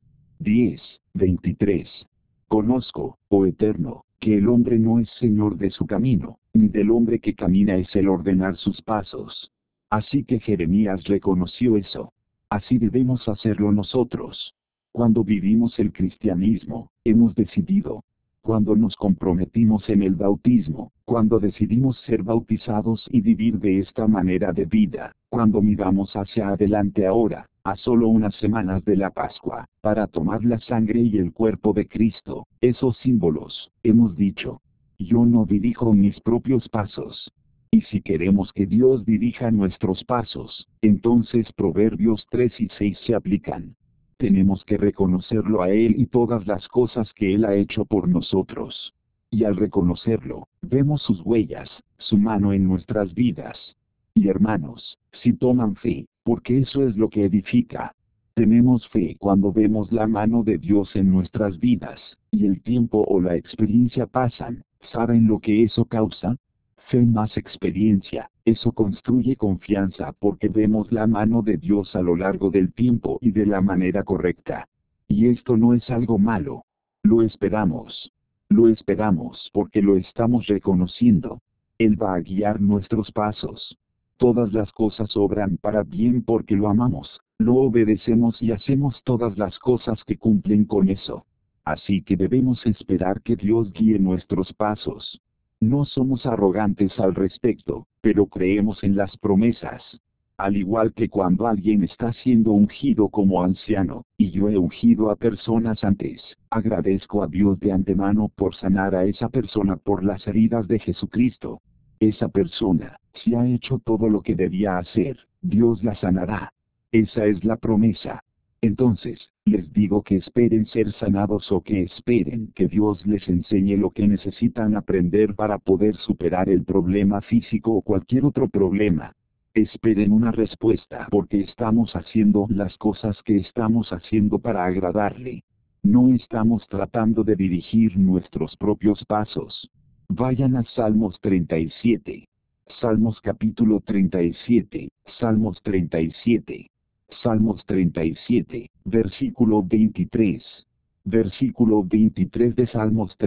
10:23. Conozco, oh Eterno, que el hombre no es señor de su camino, ni del hombre que camina es el ordenar sus pasos. Así que Jeremías reconoció eso. Así debemos hacerlo nosotros. Cuando vivimos el cristianismo, hemos decidido. Cuando nos comprometimos en el bautismo, cuando decidimos ser bautizados y vivir de esta manera de vida, cuando miramos hacia adelante ahora, a solo unas semanas de la Pascua, para tomar la sangre y el cuerpo de Cristo, esos símbolos, hemos dicho, yo no dirijo mis propios pasos. Y si queremos que Dios dirija nuestros pasos, entonces Proverbios 3 y 6 se aplican. Tenemos que reconocerlo a Él y todas las cosas que Él ha hecho por nosotros. Y al reconocerlo, vemos sus huellas, su mano en nuestras vidas. Y hermanos, si toman fe, porque eso es lo que edifica. Tenemos fe cuando vemos la mano de Dios en nuestras vidas, y el tiempo o la experiencia pasan. ¿Saben lo que eso causa? Fe más experiencia, eso construye confianza porque vemos la mano de Dios a lo largo del tiempo y de la manera correcta. Y esto no es algo malo. Lo esperamos. Lo esperamos porque lo estamos reconociendo. Él va a guiar nuestros pasos. Todas las cosas obran para bien porque lo amamos, lo obedecemos y hacemos todas las cosas que cumplen con eso. Así que debemos esperar que Dios guíe nuestros pasos. No somos arrogantes al respecto, pero creemos en las promesas. Al igual que cuando alguien está siendo ungido como anciano, y yo he ungido a personas antes, agradezco a Dios de antemano por sanar a esa persona por las heridas de Jesucristo. Esa persona, si ha hecho todo lo que debía hacer, Dios la sanará. Esa es la promesa. Entonces, les digo que esperen ser sanados o que esperen que Dios les enseñe lo que necesitan aprender para poder superar el problema físico o cualquier otro problema. Esperen una respuesta porque estamos haciendo las cosas que estamos haciendo para agradarle. No estamos tratando de dirigir nuestros propios pasos. Vayan a Salmos 37. Salmos capítulo 37, Salmos 37. Salmos 37, versículo 23. Versículo 23 de Salmos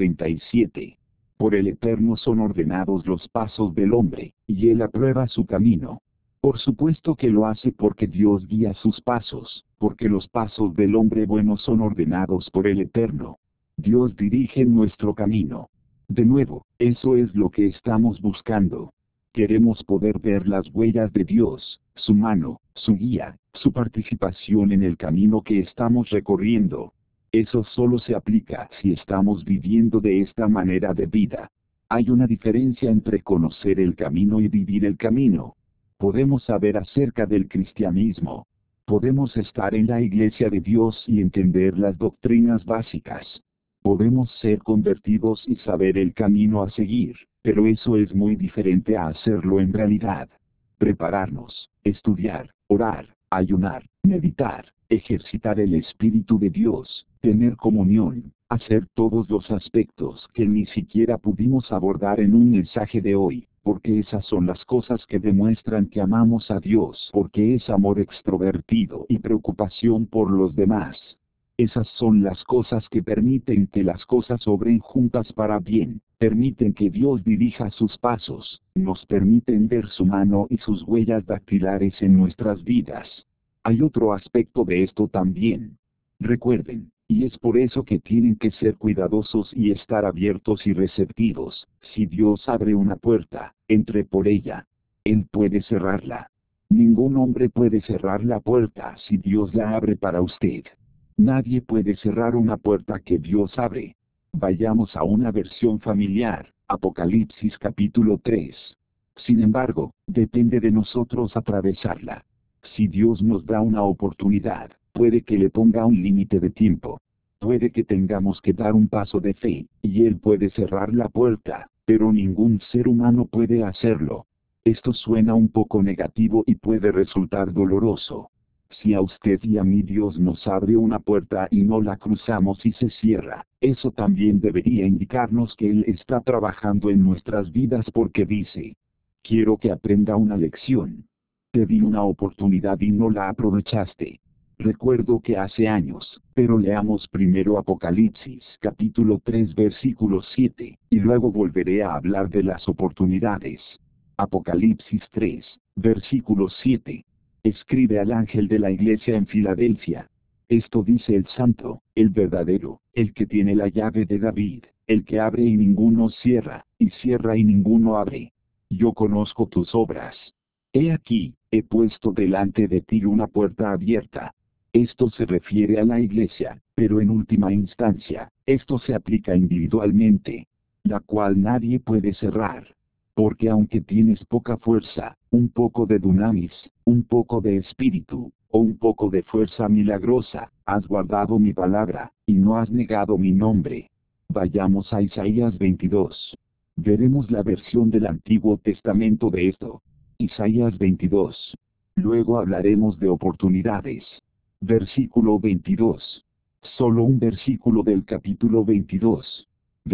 37. Por el Eterno son ordenados los pasos del hombre, y él aprueba su camino. Por supuesto que lo hace porque Dios guía sus pasos, porque los pasos del hombre bueno son ordenados por el Eterno. Dios dirige nuestro camino. De nuevo, eso es lo que estamos buscando. Queremos poder ver las huellas de Dios, su mano, su guía, su participación en el camino que estamos recorriendo. Eso solo se aplica si estamos viviendo de esta manera de vida. Hay una diferencia entre conocer el camino y vivir el camino. Podemos saber acerca del cristianismo. Podemos estar en la iglesia de Dios y entender las doctrinas básicas. Podemos ser convertidos y saber el camino a seguir, pero eso es muy diferente a hacerlo en realidad. Prepararnos, estudiar, orar, ayunar, meditar, ejercitar el Espíritu de Dios, tener comunión, hacer todos los aspectos que ni siquiera pudimos abordar en un mensaje de hoy, porque esas son las cosas que demuestran que amamos a Dios, porque es amor extrovertido y preocupación por los demás. Esas son las cosas que permiten que las cosas obren juntas para bien, permiten que Dios dirija sus pasos, nos permiten ver su mano y sus huellas dactilares en nuestras vidas. Hay otro aspecto de esto también. Recuerden, y es por eso que tienen que ser cuidadosos y estar abiertos y receptivos. Si Dios abre una puerta, entre por ella. Él puede cerrarla. Ningún hombre puede cerrar la puerta si Dios la abre para usted. Nadie puede cerrar una puerta que Dios abre. Vayamos a una versión familiar, Apocalipsis capítulo 3. Sin embargo, depende de nosotros atravesarla. Si Dios nos da una oportunidad, puede que le ponga un límite de tiempo. Puede que tengamos que dar un paso de fe, y Él puede cerrar la puerta, pero ningún ser humano puede hacerlo. Esto suena un poco negativo y puede resultar doloroso. Si a usted y a mí Dios nos abre una puerta y no la cruzamos y se cierra, eso también debería indicarnos que Él está trabajando en nuestras vidas porque dice: quiero que aprenda una lección. Te di una oportunidad y no la aprovechaste. Recuerdo que hace años, pero leamos primero Apocalipsis capítulo 3 versículo 7, y luego volveré a hablar de las oportunidades. Apocalipsis 3, versículo 7. Escribe al ángel de la iglesia en Filadelfia. Esto dice el santo, el verdadero, el que tiene la llave de David, el que abre y ninguno cierra, y cierra y ninguno abre. Yo conozco tus obras. He aquí, he puesto delante de ti una puerta abierta. Esto se refiere a la iglesia, pero en última instancia, esto se aplica individualmente, la cual nadie puede cerrar. Porque aunque tienes poca fuerza, un poco de dunamis, un poco de espíritu, o un poco de fuerza milagrosa, has guardado mi palabra, y no has negado mi nombre. Vayamos a Isaías 22. Veremos la versión del Antiguo Testamento de esto. Isaías 22. Luego hablaremos de oportunidades. Versículo 22. Solo un versículo del capítulo 22.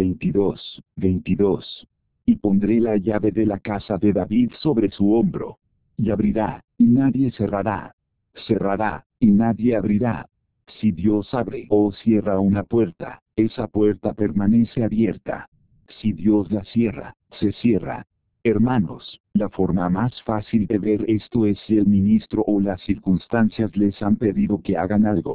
22. Y pondré la llave de la casa de David sobre su hombro. Y abrirá, y nadie cerrará. Cerrará, y nadie abrirá. Si Dios abre o cierra una puerta, esa puerta permanece abierta. Si Dios la cierra, se cierra. Hermanos, la forma más fácil de ver esto es si el ministro o las circunstancias les han pedido que hagan algo.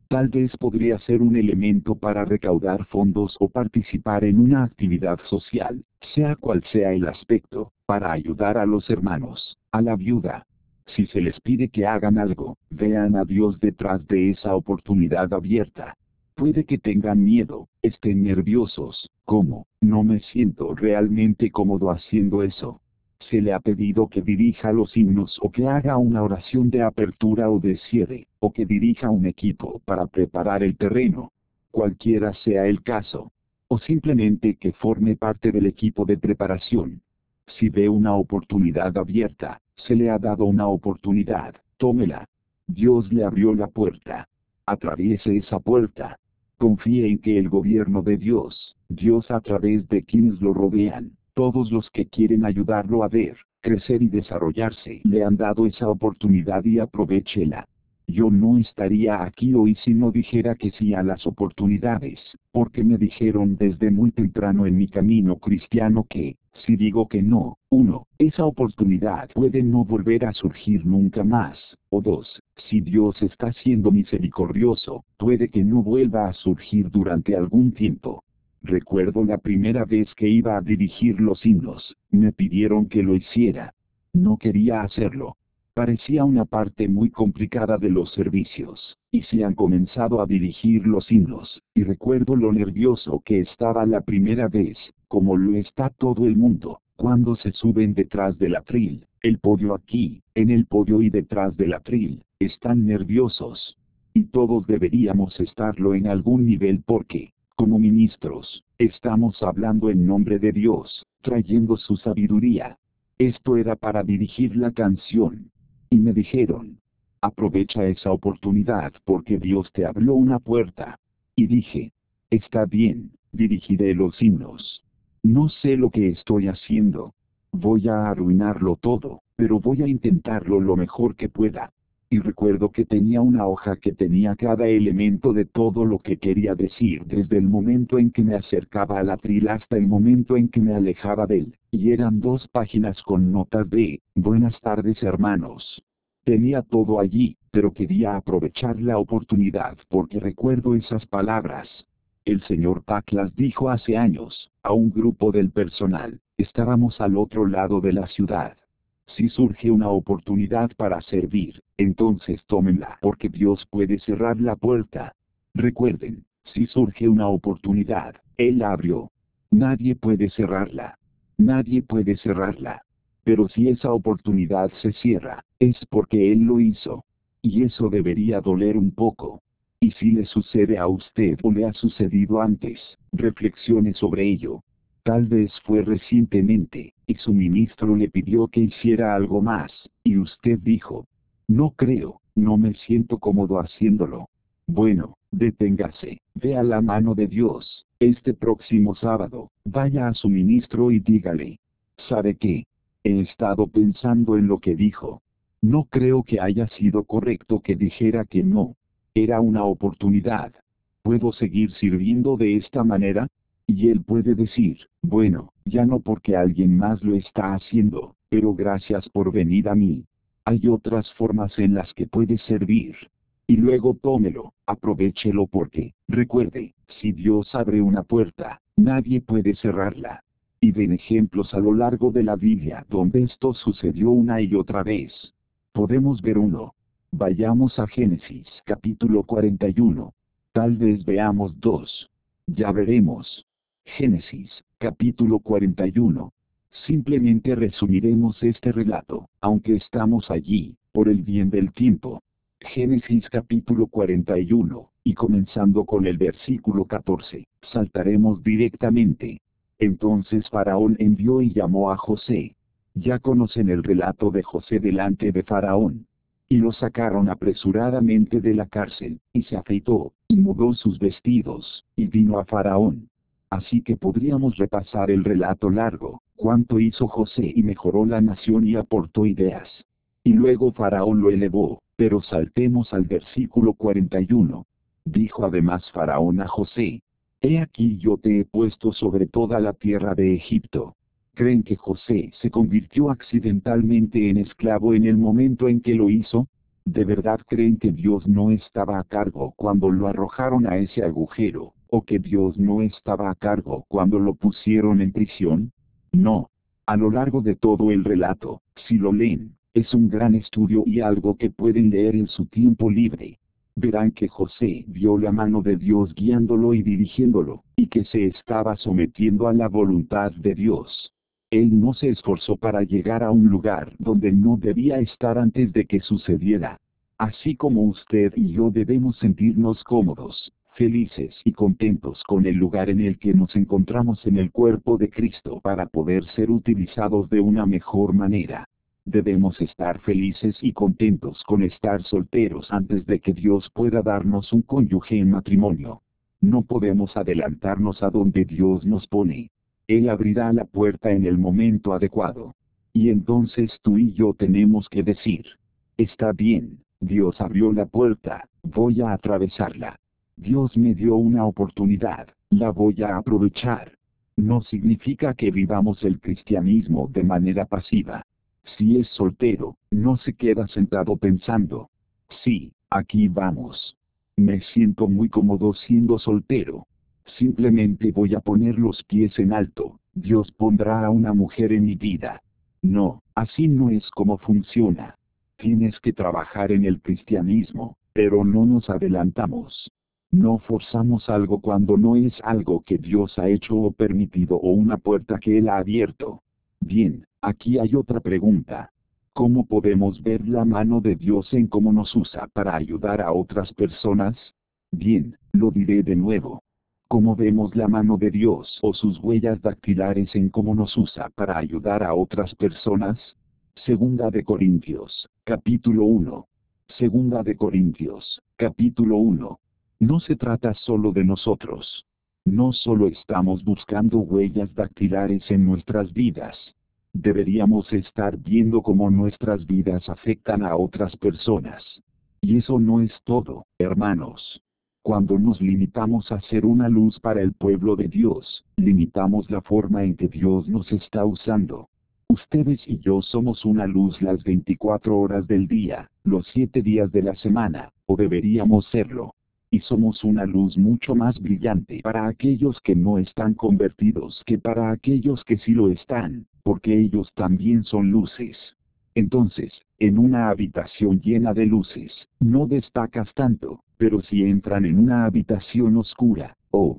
Tal vez podría ser un elemento para recaudar fondos o participar en una actividad social, sea cual sea el aspecto, para ayudar a los hermanos, a la viuda. Si se les pide que hagan algo, vean a Dios detrás de esa oportunidad abierta. Puede que tengan miedo, estén nerviosos, ¿cómo? No me siento realmente cómodo haciendo eso. Se le ha pedido que dirija los himnos o que haga una oración de apertura o de cierre, o que dirija un equipo para preparar el terreno. Cualquiera sea el caso. O simplemente que forme parte del equipo de preparación. Si ve una oportunidad abierta, se le ha dado una oportunidad, tómela. Dios le abrió la puerta. Atraviese esa puerta. Confíe en que el gobierno de Dios, Dios a través de quienes lo rodean, todos los que quieren ayudarlo a ver, crecer y desarrollarse, le han dado esa oportunidad y aprovéchela. Yo no estaría aquí hoy si no dijera que sí a las oportunidades, porque me dijeron desde muy temprano en mi camino cristiano que, si digo que no, 1, esa oportunidad puede no volver a surgir nunca más, o 2, si Dios está siendo misericordioso, puede que no vuelva a surgir durante algún tiempo. Recuerdo la primera vez que iba a dirigir los himnos, me pidieron que lo hiciera. No quería hacerlo. Parecía una parte muy complicada de los servicios, y se han comenzado a dirigir los himnos, y recuerdo lo nervioso que estaba la primera vez, como lo está todo el mundo, cuando se suben detrás del atril, el podio aquí, en el podio y detrás del atril, están nerviosos. Y todos deberíamos estarlo en algún nivel porque, como ministros, estamos hablando en nombre de Dios, trayendo su sabiduría. Esto era para dirigir la canción. Y me dijeron, aprovecha esa oportunidad porque Dios te abrió una puerta. Y dije, está bien, dirigiré los himnos. No sé lo que estoy haciendo. Voy a arruinarlo todo, pero voy a intentarlo lo mejor que pueda. Y recuerdo que tenía una hoja que tenía cada elemento de todo lo que quería decir desde el momento en que me acercaba al atril hasta el momento en que me alejaba de él, y eran 2 páginas con notas de, buenas tardes hermanos. Tenía todo allí, pero quería aprovechar la oportunidad porque recuerdo esas palabras. El señor Pack las dijo hace años, a un grupo del personal, estábamos al otro lado de la ciudad. Si surge una oportunidad para servir, entonces tómenla porque Dios puede cerrar la puerta. Recuerden, si surge una oportunidad, Él la abrió. Nadie puede cerrarla. Nadie puede cerrarla. Pero si esa oportunidad se cierra, es porque Él lo hizo. Y eso debería doler un poco. Y si le sucede a usted o le ha sucedido antes, reflexione sobre ello. Tal vez fue recientemente, y su ministro le pidió que hiciera algo más, y usted dijo, no creo, no me siento cómodo haciéndolo. Bueno, deténgase, vea la mano de Dios, este próximo sábado, vaya a su ministro y dígale, ¿sabe qué? He estado pensando en lo que dijo. No creo que haya sido correcto que dijera que no. Era una oportunidad. ¿Puedo seguir sirviendo de esta manera? Y él puede decir, bueno, ya no porque alguien más lo está haciendo, pero gracias por venir a mí. Hay otras formas en las que puede servir. Y luego tómelo, aprovéchelo porque, recuerde, si Dios abre una puerta, nadie puede cerrarla. Y ven ejemplos a lo largo de la Biblia donde esto sucedió una y otra vez. Podemos ver uno. Vayamos a Génesis capítulo 41. Tal vez veamos 2. Ya veremos. Génesis, capítulo 41. Simplemente resumiremos este relato, aunque estamos allí, por el bien del tiempo. Génesis capítulo 41, y comenzando con el versículo 14, saltaremos directamente. Entonces Faraón envió y llamó a José. Ya conocen el relato de José delante de Faraón. Y lo sacaron apresuradamente de la cárcel, y se afeitó, y mudó sus vestidos, y vino a Faraón. Así que podríamos repasar el relato largo, cuánto hizo José y mejoró la nación y aportó ideas. Y luego Faraón lo elevó, pero saltemos al versículo 41. Dijo además Faraón a José, he aquí yo te he puesto sobre toda la tierra de Egipto. ¿Creen que José se convirtió accidentalmente en esclavo en el momento en que lo hizo? ¿De verdad creen que Dios no estaba a cargo cuando lo arrojaron a ese agujero, o que Dios no estaba a cargo cuando lo pusieron en prisión? No. A lo largo de todo el relato, si lo leen, es un gran estudio y algo que pueden leer en su tiempo libre. Verán que José vio la mano de Dios guiándolo y dirigiéndolo, y que se estaba sometiendo a la voluntad de Dios. Él no se esforzó para llegar a un lugar donde no debía estar antes de que sucediera. Así como usted y yo debemos sentirnos cómodos, felices y contentos con el lugar en el que nos encontramos en el cuerpo de Cristo para poder ser utilizados de una mejor manera. Debemos estar felices y contentos con estar solteros antes de que Dios pueda darnos un cónyuge en matrimonio. No podemos adelantarnos a donde Dios nos pone. Él abrirá la puerta en el momento adecuado. Y entonces tú y yo tenemos que decir: está bien, Dios abrió la puerta, voy a atravesarla. Dios me dio una oportunidad, la voy a aprovechar. No significa que vivamos el cristianismo de manera pasiva. Si es soltero, no se queda sentado pensando: sí, aquí vamos. Me siento muy cómodo siendo soltero. Simplemente voy a poner los pies en alto, Dios pondrá a una mujer en mi vida. No, así no es como funciona. Tienes que trabajar en el cristianismo, pero no nos adelantamos. No forzamos algo cuando no es algo que Dios ha hecho o permitido o una puerta que Él ha abierto. Bien, aquí hay otra pregunta. ¿Cómo podemos ver la mano de Dios en cómo nos usa para ayudar a otras personas? Bien, lo diré de nuevo. ¿Cómo vemos la mano de Dios o sus huellas dactilares en cómo nos usa para ayudar a otras personas? Segunda de Corintios, capítulo 1. Segunda de Corintios, capítulo 1. No se trata solo de nosotros. No solo estamos buscando huellas dactilares en nuestras vidas. Deberíamos estar viendo cómo nuestras vidas afectan a otras personas. Y eso no es todo, hermanos. Cuando nos limitamos a ser una luz para el pueblo de Dios, limitamos la forma en que Dios nos está usando. Ustedes y yo somos una luz las 24 horas del día, los 7 días de la semana, o deberíamos serlo. Y somos una luz mucho más brillante para aquellos que no están convertidos que para aquellos que sí lo están, porque ellos también son luces. Entonces, en una habitación llena de luces, no destacas tanto, pero si entran en una habitación oscura,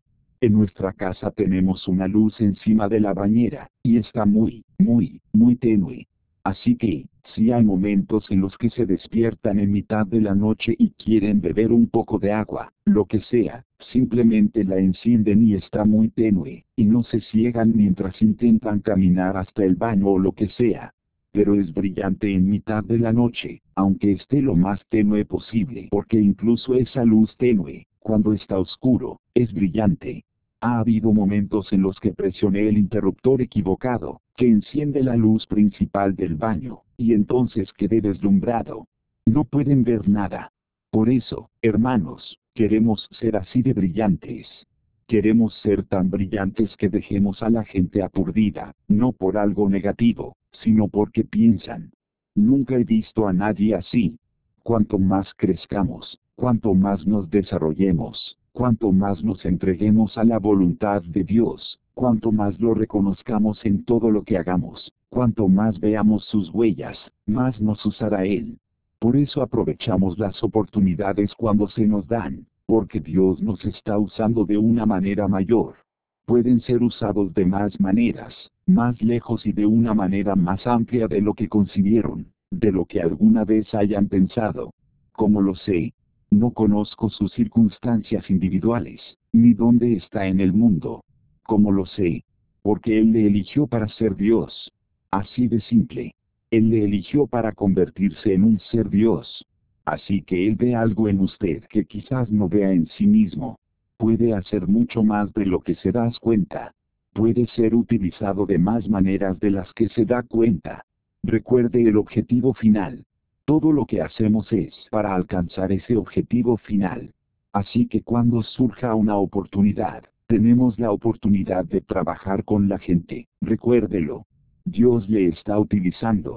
en nuestra casa tenemos una luz encima de la bañera, y está muy, muy tenue. Así que, si hay momentos en los que se despiertan en mitad de la noche y quieren beber un poco de agua, lo que sea, simplemente la encienden y está muy tenue, y no se ciegan mientras intentan caminar hasta el baño o lo que sea. Pero es brillante en mitad de la noche, aunque esté lo más tenue posible, porque incluso esa luz tenue, cuando está oscuro, es brillante. Ha habido momentos en los que presioné el interruptor equivocado, que enciende la luz principal del baño, y entonces quedé deslumbrado. No pueden ver nada. Por eso, hermanos, queremos ser así de brillantes. Queremos ser tan brillantes que dejemos a la gente aturdida, no por algo negativo, sino porque piensan: nunca he visto a nadie así. Cuanto más crezcamos, cuanto más nos desarrollemos, cuanto más nos entreguemos a la voluntad de Dios, cuanto más lo reconozcamos en todo lo que hagamos, cuanto más veamos sus huellas, más nos usará Él. Por eso aprovechamos las oportunidades cuando se nos dan, porque Dios nos está usando de una manera mayor. Pueden ser usados de más maneras, más lejos y de una manera más amplia de lo que concibieron, de lo que alguna vez hayan pensado. ¿Cómo lo sé? No conozco sus circunstancias individuales, ni dónde está en el mundo. ¿Cómo lo sé? Porque Él le eligió para ser Dios. Así de simple. Él le eligió para convertirse en un ser Dios. Así que Él ve algo en usted que quizás no vea en sí mismo. Puede hacer mucho más de lo que se das cuenta. Puede ser utilizado de más maneras de las que se da cuenta. Recuerde el objetivo final. Todo lo que hacemos es para alcanzar ese objetivo final. Así que cuando surja una oportunidad, tenemos la oportunidad de trabajar con la gente. Recuérdelo. Dios le está utilizando.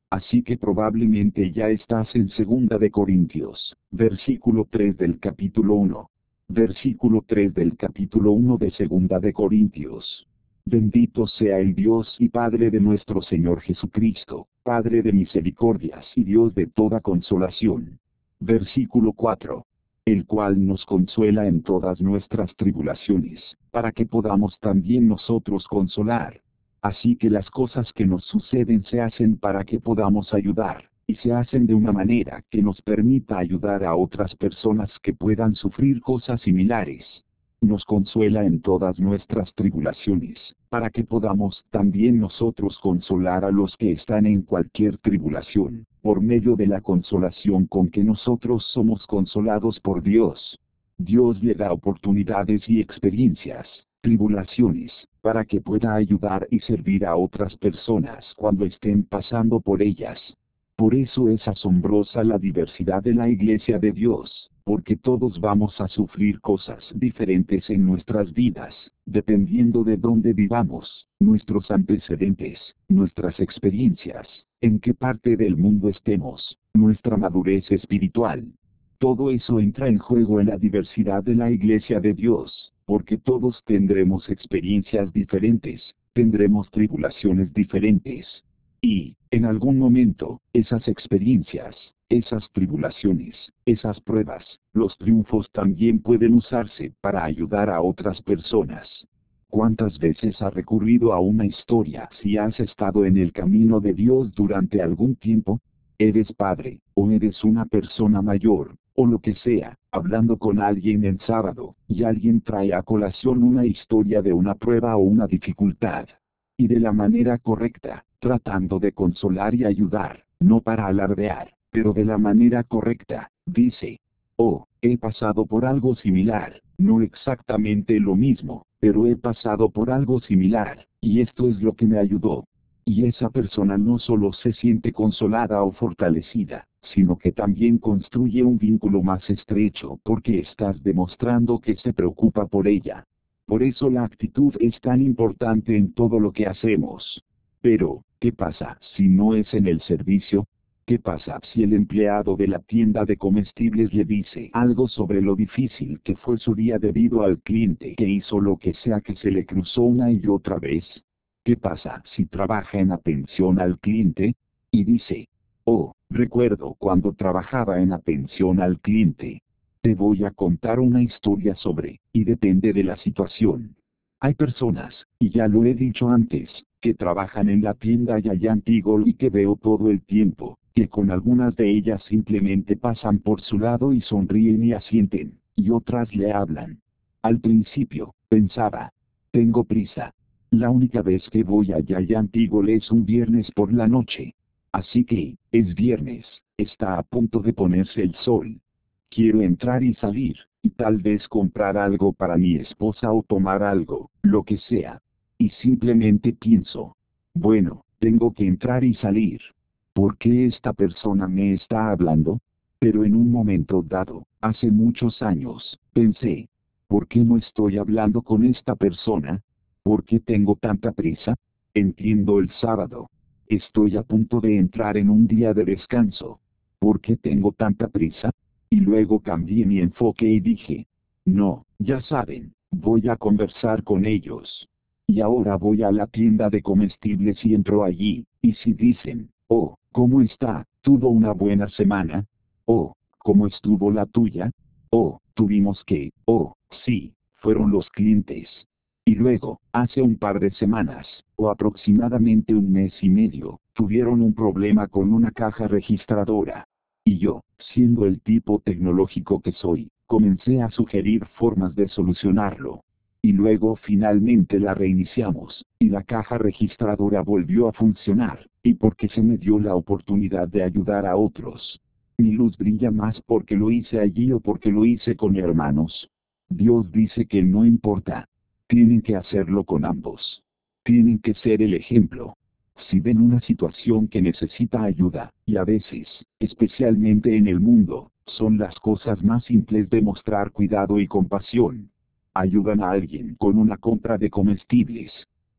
Así que probablemente ya estás en 2 Corintios, versículo 3 del capítulo 1. Versículo 3 del capítulo 1 de 2 Corintios. Bendito sea el Dios y Padre de nuestro Señor Jesucristo, Padre de misericordias y Dios de toda consolación. Versículo 4. El cual nos consuela en todas nuestras tribulaciones, para que podamos también nosotros consolar. Así que las cosas que nos suceden se hacen para que podamos ayudar, y se hacen de una manera que nos permita ayudar a otras personas que puedan sufrir cosas similares. Nos consuela en todas nuestras tribulaciones, para que podamos también nosotros consolar a los que están en cualquier tribulación, por medio de la consolación con que nosotros somos consolados por Dios. Dios le da oportunidades y experiencias, tribulaciones, para que pueda ayudar y servir a otras personas cuando estén pasando por ellas. Por eso es asombrosa la diversidad de la Iglesia de Dios, porque todos vamos a sufrir cosas diferentes en nuestras vidas, dependiendo de dónde vivamos, nuestros antecedentes, nuestras experiencias, en qué parte del mundo estemos, nuestra madurez espiritual. Todo eso entra en juego en la diversidad de la Iglesia de Dios, porque todos tendremos experiencias diferentes, tendremos tribulaciones diferentes. Y, en algún momento, esas experiencias, esas tribulaciones, esas pruebas, los triunfos también pueden usarse para ayudar a otras personas. ¿Cuántas veces has recurrido a una historia si has estado en el camino de Dios durante algún tiempo? Eres padre, o eres una persona mayor, o lo que sea, hablando con alguien en sábado, y alguien trae a colación una historia de una prueba o una dificultad. Y de la manera correcta, tratando de consolar y ayudar, no para alardear, pero de la manera correcta, dice: oh, he pasado por algo similar, no exactamente lo mismo, pero he pasado por algo similar, y esto es lo que me ayudó. Y esa persona no solo se siente consolada o fortalecida, sino que también construye un vínculo más estrecho porque estás demostrando que se preocupa por ella. Por eso la actitud es tan importante en todo lo que hacemos. Pero, ¿qué pasa si no es en el servicio? ¿Qué pasa si el empleado de la tienda de comestibles le dice algo sobre lo difícil que fue su día debido al cliente que hizo lo que sea que se le cruzó una y otra vez? ¿Qué pasa si trabaja en atención al cliente? Y dice: oh, recuerdo cuando trabajaba en atención al cliente. Te voy a contar una historia sobre, y depende de la situación. Hay personas, y ya lo he dicho antes, que trabajan en la tienda Giant Eagle y que veo todo el tiempo, que con algunas de ellas simplemente pasan por su lado y sonríen y asienten, y otras le hablan. Al principio, pensaba: tengo prisa. La única vez que voy a Giant Eagle es un viernes por la noche. Así que, es viernes, está a punto de ponerse el sol. Quiero entrar y salir, y tal vez comprar algo para mi esposa o tomar algo, lo que sea. Y simplemente pienso: bueno, tengo que entrar y salir. ¿Por qué esta persona me está hablando? Pero en un momento dado, hace muchos años, pensé: ¿por qué no estoy hablando con esta persona? ¿Por qué tengo tanta prisa? Entiendo el sábado. Estoy a punto de entrar en un día de descanso. ¿Por qué tengo tanta prisa? Y luego cambié mi enfoque y dije: no, ya saben, voy a conversar con ellos. Y ahora voy a la tienda de comestibles y entro allí, y si dicen: oh, ¿cómo está? ¿Tuvo una buena semana? Oh, ¿cómo estuvo la tuya? Oh, tuvimos que, oh, sí, fueron los clientes. Y luego, hace un par de semanas, o aproximadamente un mes y medio, tuvieron un problema con una caja registradora. Y yo, siendo el tipo tecnológico que soy, comencé a sugerir formas de solucionarlo. Y luego finalmente la reiniciamos, y la caja registradora volvió a funcionar, y porque se me dio la oportunidad de ayudar a otros. Mi luz brilla más porque lo hice allí o porque lo hice con hermanos. Dios dice que no importa. Tienen que hacerlo con ambos. Tienen que ser el ejemplo. Si ven una situación que necesita ayuda, y a veces, especialmente en el mundo, son las cosas más simples de mostrar cuidado y compasión. Ayudan a alguien con una compra de comestibles.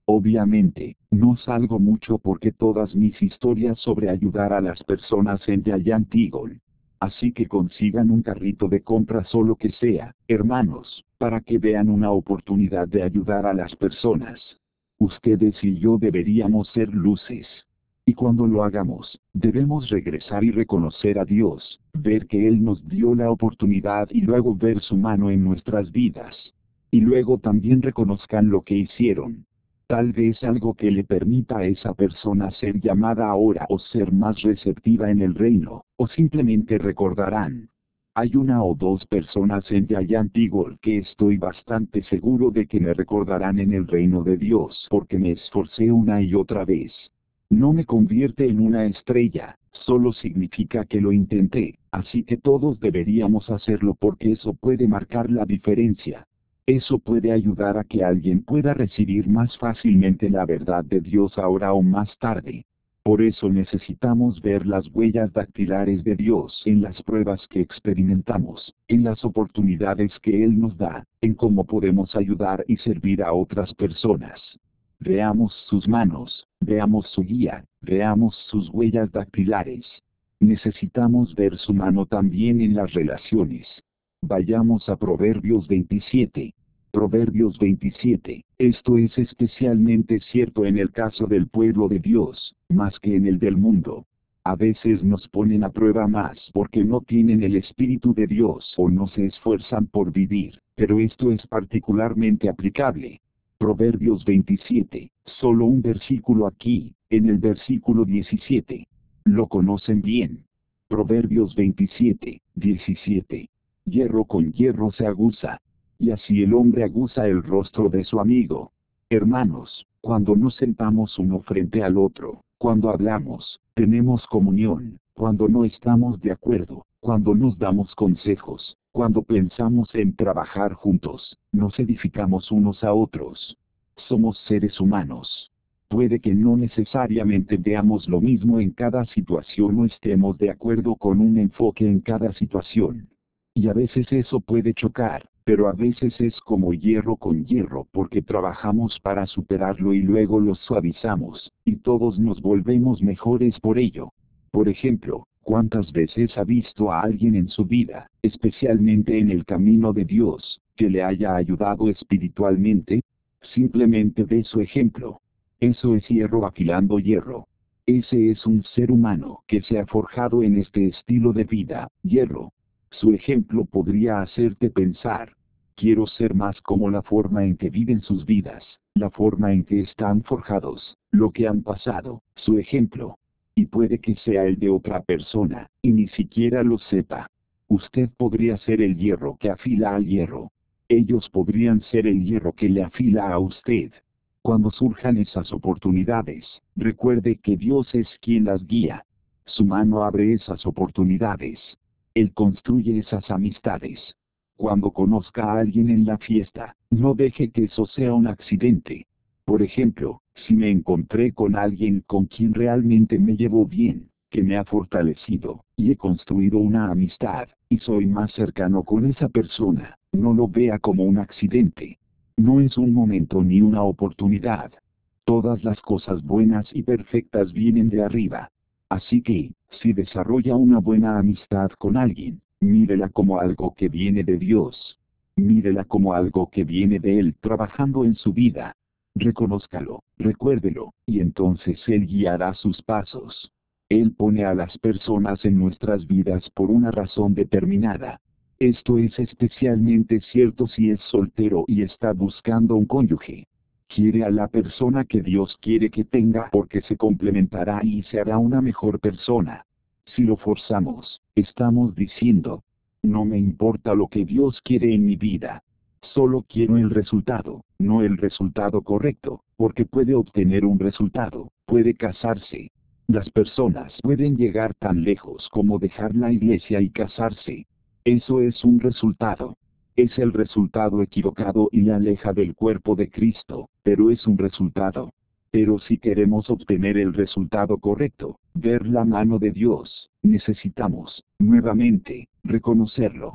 Obviamente, no salgo mucho porque todas mis historias sobre ayudar a las personas en Giant Eagle. Así que consigan un carrito de compras o lo que sea, hermanos, para que vean una oportunidad de ayudar a las personas. Ustedes y yo deberíamos ser luces. Y cuando lo hagamos, debemos regresar y reconocer a Dios, ver que Él nos dio la oportunidad y luego ver su mano en nuestras vidas. Y luego también reconozcan lo que hicieron. Tal vez algo que le permita a esa persona ser llamada ahora o ser más receptiva en el reino, o simplemente recordarán. Hay una o dos personas en Giant Eagle que estoy bastante seguro de que me recordarán en el reino de Dios porque me esforcé una y otra vez. No me convierte en una estrella, solo significa que lo intenté, así que todos deberíamos hacerlo porque eso puede marcar la diferencia. Eso puede ayudar a que alguien pueda recibir más fácilmente la verdad de Dios ahora o más tarde. Por eso necesitamos ver las huellas dactilares de Dios en las pruebas que experimentamos, en las oportunidades que Él nos da, en cómo podemos ayudar y servir a otras personas. Veamos sus manos, veamos su guía, veamos sus huellas dactilares. Necesitamos ver su mano también en las relaciones. Vayamos a Proverbios 27. Proverbios 27. Esto es especialmente cierto en el caso del pueblo de Dios, más que en el del mundo. A veces nos ponen a prueba más porque no tienen el Espíritu de Dios o no se esfuerzan por vivir, pero esto es particularmente aplicable. Proverbios 27, solo un versículo aquí, en el versículo 17. Lo conocen bien. Proverbios 27, 17. Hierro con hierro se aguza. Y así el hombre aguza el rostro de su amigo. Hermanos, cuando nos sentamos uno frente al otro, cuando hablamos, tenemos comunión, cuando no estamos de acuerdo, cuando nos damos consejos, cuando pensamos en trabajar juntos, nos edificamos unos a otros. Somos seres humanos. Puede que no necesariamente veamos lo mismo en cada situación o estemos de acuerdo con un enfoque en cada situación. Y a veces eso puede chocar, pero a veces es como hierro con hierro porque trabajamos para superarlo y luego lo suavizamos, y todos nos volvemos mejores por ello. Por ejemplo, ¿cuántas veces ha visto a alguien en su vida, especialmente en el camino de Dios, que le haya ayudado espiritualmente? Simplemente ve su ejemplo. Eso es hierro afilando hierro. Ese es un ser humano que se ha forjado en este estilo de vida, hierro. Su ejemplo podría hacerte pensar. Quiero ser más como la forma en que viven sus vidas, la forma en que están forjados, lo que han pasado, su ejemplo. Y puede que sea el de otra persona, y ni siquiera lo sepa. Usted podría ser el hierro que afila al hierro. Ellos podrían ser el hierro que le afila a usted. Cuando surjan esas oportunidades, recuerde que Dios es quien las guía. Su mano abre esas oportunidades. Él construye esas amistades. Cuando conozca a alguien en la fiesta, no deje que eso sea un accidente. Por ejemplo, si me encontré con alguien con quien realmente me llevo bien, que me ha fortalecido, y he construido una amistad, y soy más cercano con esa persona, no lo vea como un accidente. No es un momento ni una oportunidad. Todas las cosas buenas y perfectas vienen de arriba. Así que, si desarrolla una buena amistad con alguien, mírela como algo que viene de Dios. Mírela como algo que viene de Él trabajando en su vida. Reconózcalo, recuérdelo, y entonces Él guiará sus pasos. Él pone a las personas en nuestras vidas por una razón determinada. Esto es especialmente cierto si es soltero y está buscando un cónyuge. Quiere a la persona que Dios quiere que tenga porque se complementará y se hará una mejor persona. Si lo forzamos, estamos diciendo, no me importa lo que Dios quiere en mi vida. Solo quiero el resultado, no el resultado correcto, porque puede obtener un resultado, puede casarse. Las personas pueden llegar tan lejos como dejar la iglesia y casarse. Eso es un resultado. Es el resultado equivocado y le aleja del cuerpo de Cristo, pero es un resultado. Pero si queremos obtener el resultado correcto, ver la mano de Dios, necesitamos, nuevamente, reconocerlo.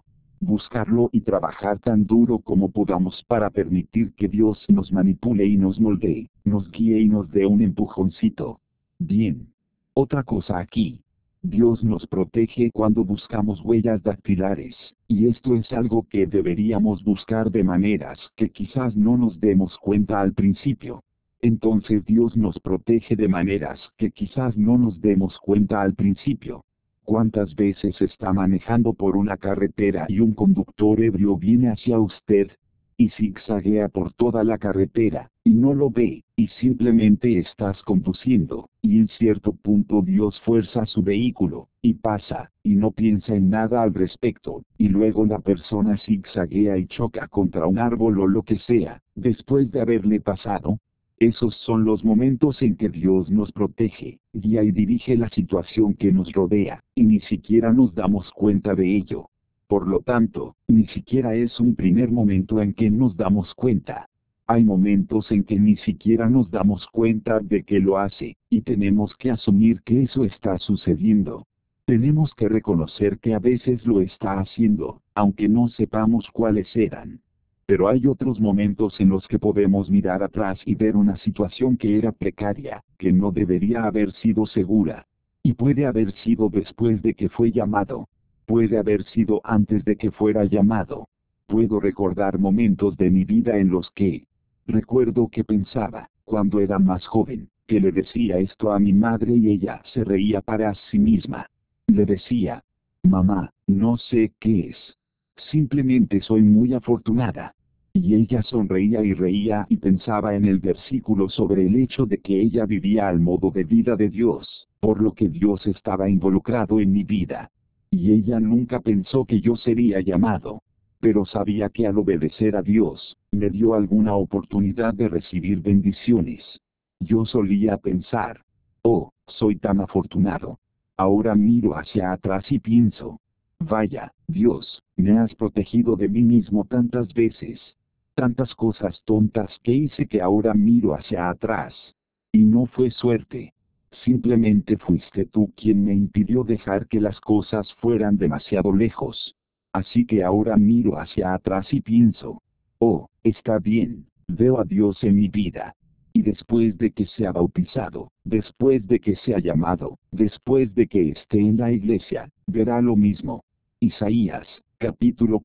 buscarlo y trabajar tan duro como podamos para permitir que Dios nos manipule y nos moldee, nos guíe y nos dé un empujoncito. Bien. Otra cosa aquí. Dios nos protege cuando buscamos huellas dactilares, y esto es algo que deberíamos buscar de maneras que quizás no nos demos cuenta al principio. Entonces Dios nos protege de maneras que quizás no nos demos cuenta al principio. ¿Cuántas veces está manejando por una carretera y un conductor ebrio viene hacia usted y zigzaguea por toda la carretera, y no lo ve, y simplemente estás conduciendo, y en cierto punto Dios fuerza su vehículo, y pasa, y no piensa en nada al respecto, y luego la persona zigzaguea y choca contra un árbol o lo que sea, después de haberle pasado? Esos son los momentos en que Dios nos protege, guía y dirige la situación que nos rodea, y ni siquiera nos damos cuenta de ello. Por lo tanto, ni siquiera es un primer momento en que nos damos cuenta. Hay momentos en que ni siquiera nos damos cuenta de que lo hace, y tenemos que asumir que eso está sucediendo. Tenemos que reconocer que a veces lo está haciendo, aunque no sepamos cuáles eran. Pero hay otros momentos en los que podemos mirar atrás y ver una situación que era precaria, que no debería haber sido segura. Y puede haber sido después de que fue llamado. Puede haber sido antes de que fuera llamado. Puedo recordar momentos de mi vida en los que recuerdo que pensaba, cuando era más joven, que le decía esto a mi madre y ella se reía para sí misma. Le decía, mamá, no sé qué es. Simplemente soy muy afortunada. Y ella sonreía y reía y pensaba en el versículo sobre el hecho de que ella vivía al modo de vida de Dios, por lo que Dios estaba involucrado en mi vida. Y ella nunca pensó que yo sería llamado. Pero sabía que al obedecer a Dios, me dio alguna oportunidad de recibir bendiciones. Yo solía pensar, oh, soy tan afortunado. Ahora miro hacia atrás y pienso, vaya, Dios, me has protegido de mí mismo tantas veces. Tantas cosas tontas que hice que ahora miro hacia atrás. Y no fue suerte. Simplemente fuiste tú quien me impidió dejar que las cosas fueran demasiado lejos. Así que ahora miro hacia atrás y pienso, oh, está bien, veo a Dios en mi vida. Y después de que sea bautizado, después de que sea llamado, después de que esté en la iglesia, verá lo mismo. Isaías, capítulo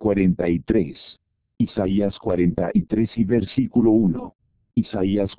43. Isaías 43 y versículo 1. Isaías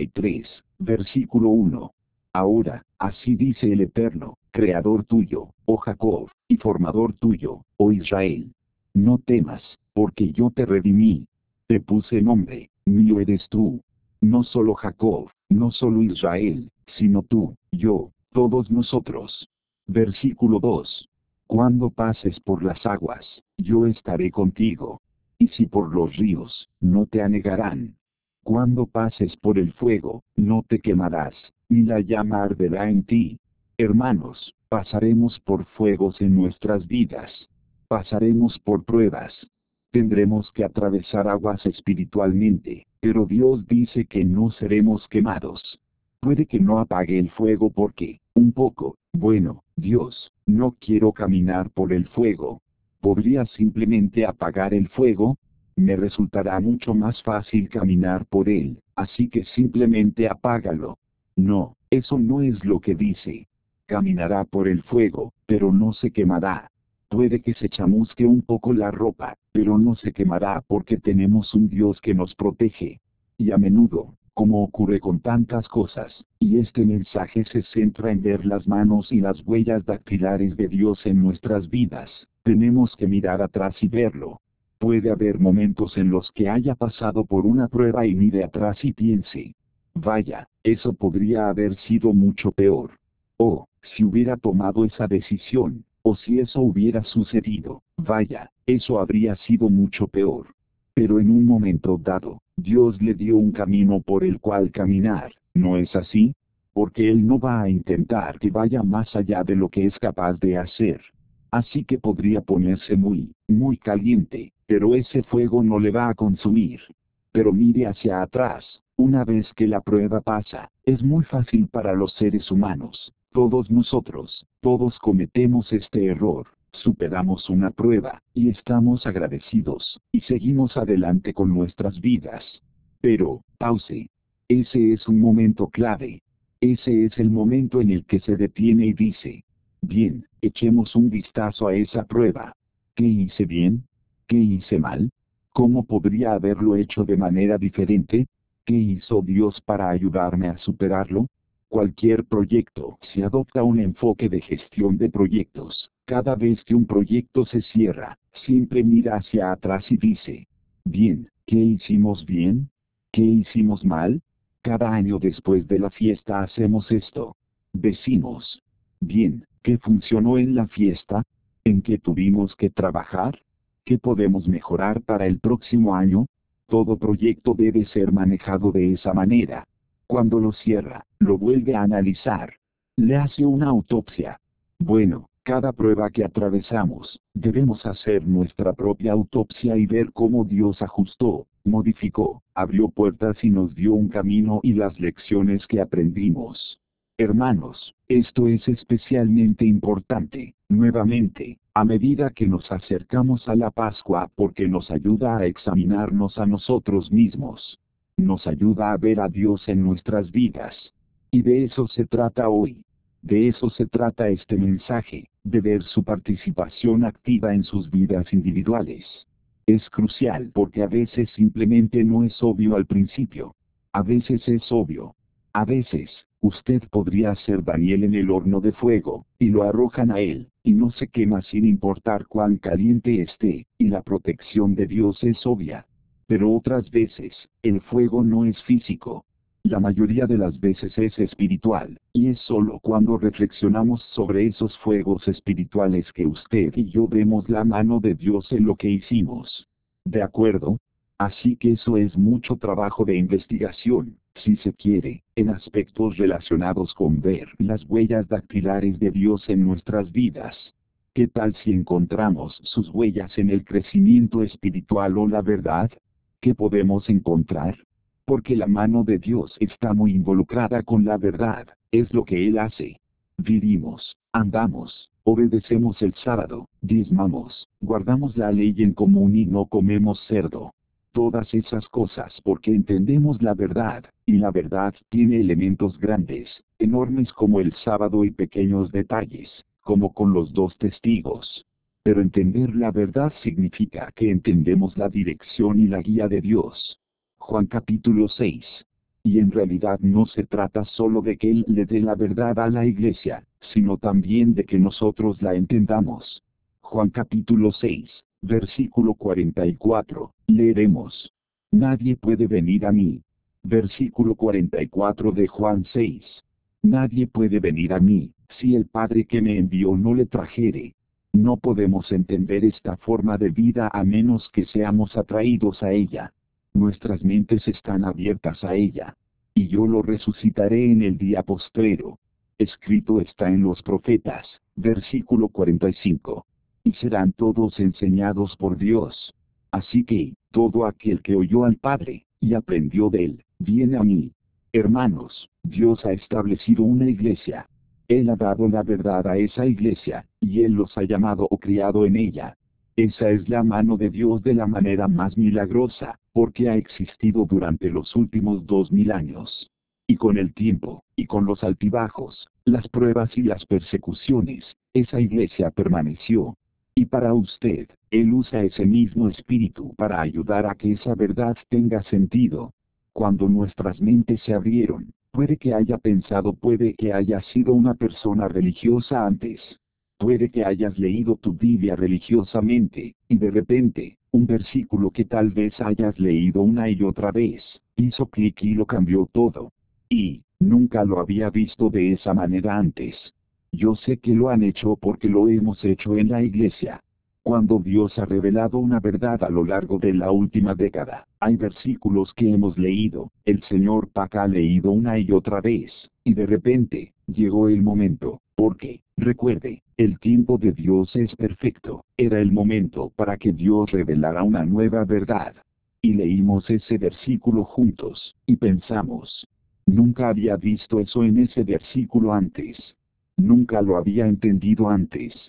43, versículo 1. Ahora, así dice el Eterno, Creador tuyo, oh Jacob, y Formador tuyo, oh Israel. No temas, porque yo te redimí. Te puse nombre, mío eres tú. No solo Jacob, no solo Israel, sino tú, yo, todos nosotros. Versículo 2. Cuando pases por las aguas, yo estaré contigo. Y si por los ríos, no te anegarán. Cuando pases por el fuego, no te quemarás, ni la llama arderá en ti. Hermanos, pasaremos por fuegos en nuestras vidas. Pasaremos por pruebas. Tendremos que atravesar aguas espiritualmente, pero Dios dice que no seremos quemados. Puede que no apague el fuego porque, un poco, bueno, Dios, no quiero caminar por el fuego. ¿Podría simplemente apagar el fuego? Me resultará mucho más fácil caminar por él, así que simplemente apágalo. No, eso no es lo que dice. Caminará por el fuego, pero no se quemará. Puede que se chamusque un poco la ropa, pero no se quemará porque tenemos un Dios que nos protege. Y a menudo, como ocurre con tantas cosas, y este mensaje se centra en ver las manos y las huellas dactilares de Dios en nuestras vidas, tenemos que mirar atrás y verlo. Puede haber momentos en los que haya pasado por una prueba y mire atrás y piense, vaya, eso podría haber sido mucho peor. O, si hubiera tomado esa decisión, o si eso hubiera sucedido, vaya, eso habría sido mucho peor. Pero en un momento dado, Dios le dio un camino por el cual caminar, ¿no es así? Porque Él no va a intentar que vaya más allá de lo que es capaz de hacer. Así que podría ponerse muy, muy caliente, pero ese fuego no le va a consumir. Pero mire hacia atrás, una vez que la prueba pasa, es muy fácil para los seres humanos, todos nosotros, todos cometemos este error. superamos una prueba, y estamos agradecidos, y seguimos adelante con nuestras vidas. Pero, pause. Ese es un momento clave. Ese es el momento en el que se detiene y dice, bien, echemos un vistazo a esa prueba. ¿Qué hice bien? ¿Qué hice mal? ¿Cómo podría haberlo hecho de manera diferente? ¿Qué hizo Dios para ayudarme a superarlo? Cualquier proyecto, si adopta un enfoque de gestión de proyectos, cada vez que un proyecto se cierra, siempre mira hacia atrás y dice, bien, ¿qué hicimos bien? ¿Qué hicimos mal? Cada año después de la fiesta hacemos esto. Decimos, bien, ¿qué funcionó en la fiesta? ¿En qué tuvimos que trabajar? ¿Qué podemos mejorar para el próximo año? Todo proyecto debe ser manejado de esa manera. Cuando lo cierra, lo vuelve a analizar. Le hace una autopsia. Bueno, cada prueba que atravesamos, debemos hacer nuestra propia autopsia y ver cómo Dios ajustó, modificó, abrió puertas y nos dio un camino y las lecciones que aprendimos. Hermanos, esto es especialmente importante, nuevamente, a medida que nos acercamos a la Pascua porque nos ayuda a examinarnos a nosotros mismos. Nos ayuda a ver a Dios en nuestras vidas. Y de eso se trata hoy. De eso se trata este mensaje, de ver su participación activa en sus vidas individuales. Es crucial porque a veces simplemente no es obvio al principio. A veces es obvio. A veces, usted podría ser Daniel en el horno de fuego, y lo arrojan a él, y no se quema sin importar cuán caliente esté, y la protección de Dios es obvia. Pero otras veces, el fuego no es físico. La mayoría de las veces es espiritual, y es solo cuando reflexionamos sobre esos fuegos espirituales que usted y yo vemos la mano de Dios en lo que hicimos. ¿De acuerdo? Así que eso es mucho trabajo de investigación, si se quiere, en aspectos relacionados con ver las huellas dactilares de Dios en nuestras vidas. ¿Qué tal si encontramos sus huellas en el crecimiento espiritual o la verdad? ¿Qué podemos encontrar? Porque la mano de Dios está muy involucrada con la verdad, es lo que Él hace. Vivimos, andamos, obedecemos el sábado, diezmamos, guardamos la ley en común y no comemos cerdo. Todas esas cosas porque entendemos la verdad, y la verdad tiene elementos grandes, enormes como el sábado y pequeños detalles, como con los dos testigos. Pero entender la verdad significa que entendemos la dirección y la guía de Dios. Juan capítulo 6. Y en realidad no se trata solo de que Él le dé la verdad a la iglesia, sino también de que nosotros la entendamos. Juan capítulo 6, versículo 44, leeremos. Nadie puede venir a mí. Versículo 44 de Juan 6. Nadie puede venir a mí, si el Padre que me envió no le trajere. No podemos entender esta forma de vida a menos que seamos atraídos a ella. Nuestras mentes están abiertas a ella. Y yo lo resucitaré en el día postrero. Escrito está en los profetas, versículo 45. Y serán todos enseñados por Dios. Así que, todo aquel que oyó al Padre, y aprendió de él, viene a mí. Hermanos, Dios ha establecido una iglesia. Él ha dado la verdad a esa iglesia, y Él los ha llamado o criado en ella. Esa es la mano de Dios de la manera más milagrosa, porque ha existido durante los últimos 2000 años. Y con el tiempo, y con los altibajos, las pruebas y las persecuciones, esa iglesia permaneció. Y para usted, Él usa ese mismo espíritu para ayudar a que esa verdad tenga sentido. Cuando nuestras mentes se abrieron, puede que haya pensado, puede que haya sido una persona religiosa antes. Puede que hayas leído tu Biblia religiosamente, y de repente, un versículo que tal vez hayas leído una y otra vez, hizo clic y lo cambió todo. Y, nunca lo había visto de esa manera antes. Yo sé que lo han hecho porque lo hemos hecho en la iglesia. Cuando Dios ha revelado una verdad a lo largo de la última década, hay versículos que hemos leído, el señor Paca ha leído una y otra vez, y de repente, llegó el momento, porque, recuerde, el tiempo de Dios es perfecto, era el momento para que Dios revelara una nueva verdad. Y leímos ese versículo juntos, y pensamos, nunca había visto eso en ese versículo antes. Nunca lo había entendido antes.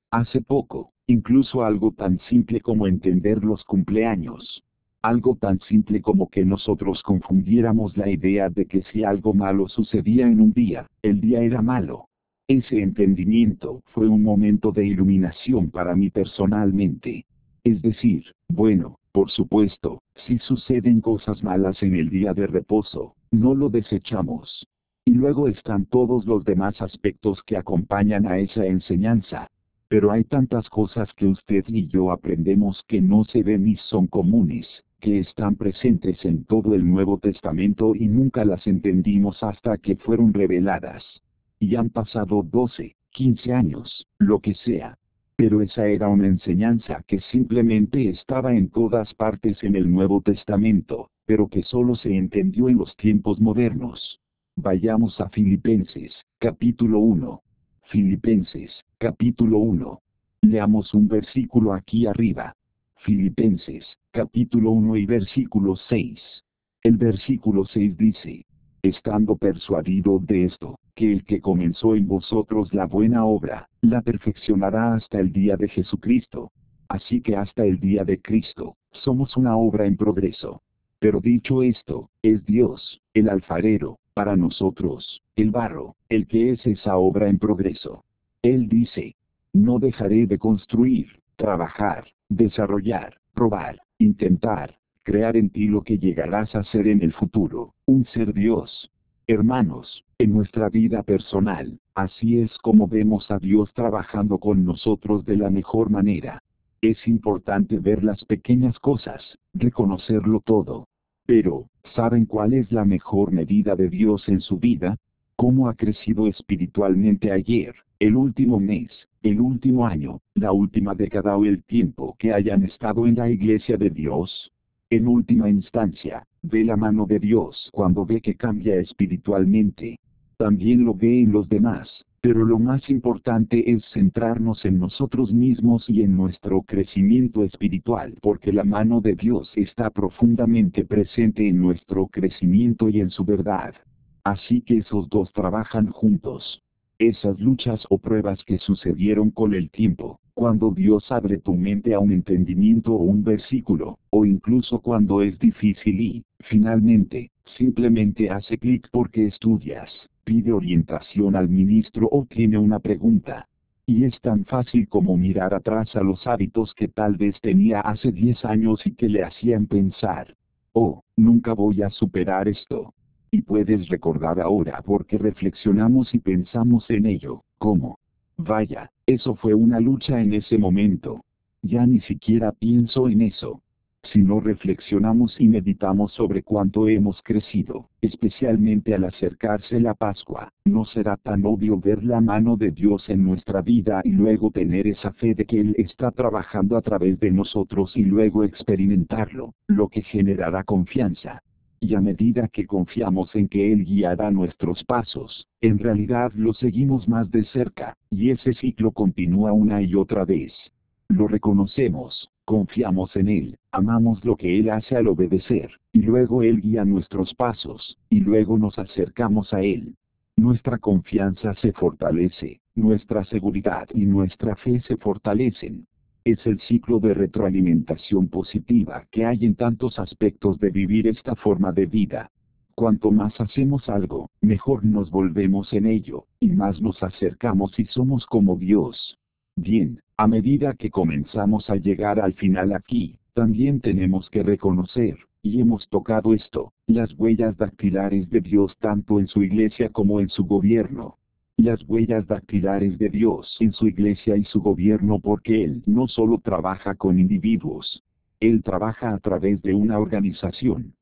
Hace poco, incluso algo tan simple como entender los cumpleaños. Algo tan simple como que nosotros confundiéramos la idea de que si algo malo sucedía en un día, el día era malo. Ese entendimiento fue un momento de iluminación para mí personalmente. Es decir, bueno, por supuesto, si suceden cosas malas en el día de reposo, no lo desechamos. Y luego están todos los demás aspectos que acompañan a esa enseñanza. Pero hay tantas cosas que usted y yo aprendemos que no se ven ni son comunes, que están presentes en todo el Nuevo Testamento y nunca las entendimos hasta que fueron reveladas. Y han pasado 12, 15 años, lo que sea. Pero esa era una enseñanza que simplemente estaba en todas partes en el Nuevo Testamento, pero que solo se entendió en los tiempos modernos. Vayamos a Filipenses, capítulo 1. Filipenses, capítulo 1. Leamos un versículo aquí arriba. Filipenses, capítulo 1 y versículo 6. El versículo 6 dice: estando persuadido de esto, que el que comenzó en vosotros la buena obra, la perfeccionará hasta el día de Jesucristo. Así que hasta el día de Cristo, somos una obra en progreso. Pero dicho esto, es Dios, el alfarero, para nosotros, el barro, el que es esa obra en progreso. Él dice: no dejaré de construir, trabajar, desarrollar, probar, intentar, crear en ti lo que llegarás a ser en el futuro, un ser Dios. Hermanos, en nuestra vida personal, así es como vemos a Dios trabajando con nosotros de la mejor manera. Es importante ver las pequeñas cosas, reconocerlo todo. Pero, ¿saben cuál es la mejor medida de Dios en su vida? ¿Cómo ha crecido espiritualmente ayer, el último mes, el último año, la última década o el tiempo que hayan estado en la iglesia de Dios? En última instancia, ve la mano de Dios cuando ve que cambia espiritualmente. También lo ve en los demás, pero lo más importante es centrarnos en nosotros mismos y en nuestro crecimiento espiritual, porque la mano de Dios está profundamente presente en nuestro crecimiento y en su verdad. Así que esos dos trabajan juntos. Esas luchas o pruebas que sucedieron con el tiempo, cuando Dios abre tu mente a un entendimiento o un versículo, o incluso cuando es difícil y, finalmente, simplemente hace clic porque estudias, pide orientación al ministro o tiene una pregunta. Y es tan fácil como mirar atrás a los hábitos que tal vez tenía hace 10 años y que le hacían pensar: oh, nunca voy a superar esto. Y puedes recordar ahora porque reflexionamos y pensamos en ello, ¿cómo? Vaya, eso fue una lucha en ese momento. Ya ni siquiera pienso en eso. Si no reflexionamos y meditamos sobre cuánto hemos crecido, especialmente al acercarse la Pascua, no será tan obvio ver la mano de Dios en nuestra vida y luego tener esa fe de que Él está trabajando a través de nosotros y luego experimentarlo, lo que generará confianza. Y a medida que confiamos en que Él guiará nuestros pasos, en realidad lo seguimos más de cerca, y ese ciclo continúa una y otra vez. Lo reconocemos, confiamos en Él, amamos lo que Él hace al obedecer, y luego Él guía nuestros pasos, y luego nos acercamos a Él. Nuestra confianza se fortalece, nuestra seguridad y nuestra fe se fortalecen. Es el ciclo de retroalimentación positiva que hay en tantos aspectos de vivir esta forma de vida. Cuanto más hacemos algo, mejor nos volvemos en ello, y más nos acercamos y somos como Dios. Bien, a medida que comenzamos a llegar al final aquí, también tenemos que reconocer, y hemos tocado esto, las huellas dactilares de Dios tanto en su iglesia como en su gobierno. Las huellas dactilares de Dios en su iglesia y su gobierno, porque Él no solo trabaja con individuos. Él trabaja a través de una organización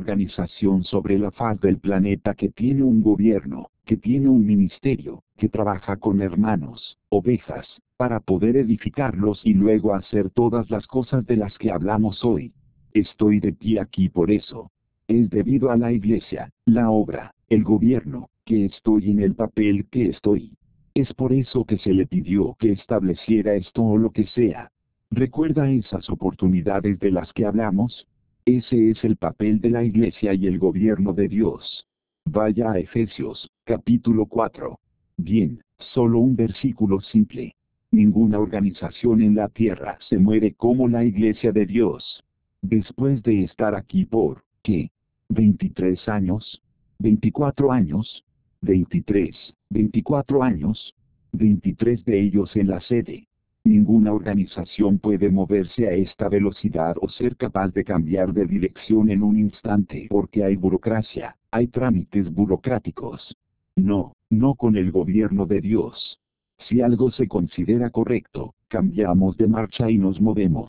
sobre la faz del planeta que tiene un gobierno, que tiene un ministerio, que trabaja con hermanos, ovejas, para poder edificarlos y luego hacer todas las cosas de las que hablamos hoy. Estoy de pie aquí por eso. Es debido a la iglesia, la obra, el gobierno, que estoy en el papel que estoy. Es por eso que se le pidió que estableciera esto o lo que sea. ¿Recuerda esas oportunidades de las que hablamos? Ese es el papel de la iglesia y el gobierno de Dios. Vaya a Efesios, capítulo 4. Bien, solo un versículo simple. Ninguna organización en la tierra se mueve como la Iglesia de Dios. Después de estar aquí por, ¿qué? 23 años, 24 años, 24 años, 23 de ellos en la sede. Ninguna organización puede moverse a esta velocidad o ser capaz de cambiar de dirección en un instante porque hay burocracia, hay trámites burocráticos. No, no con el gobierno de Dios. Si algo se considera correcto, cambiamos de marcha y nos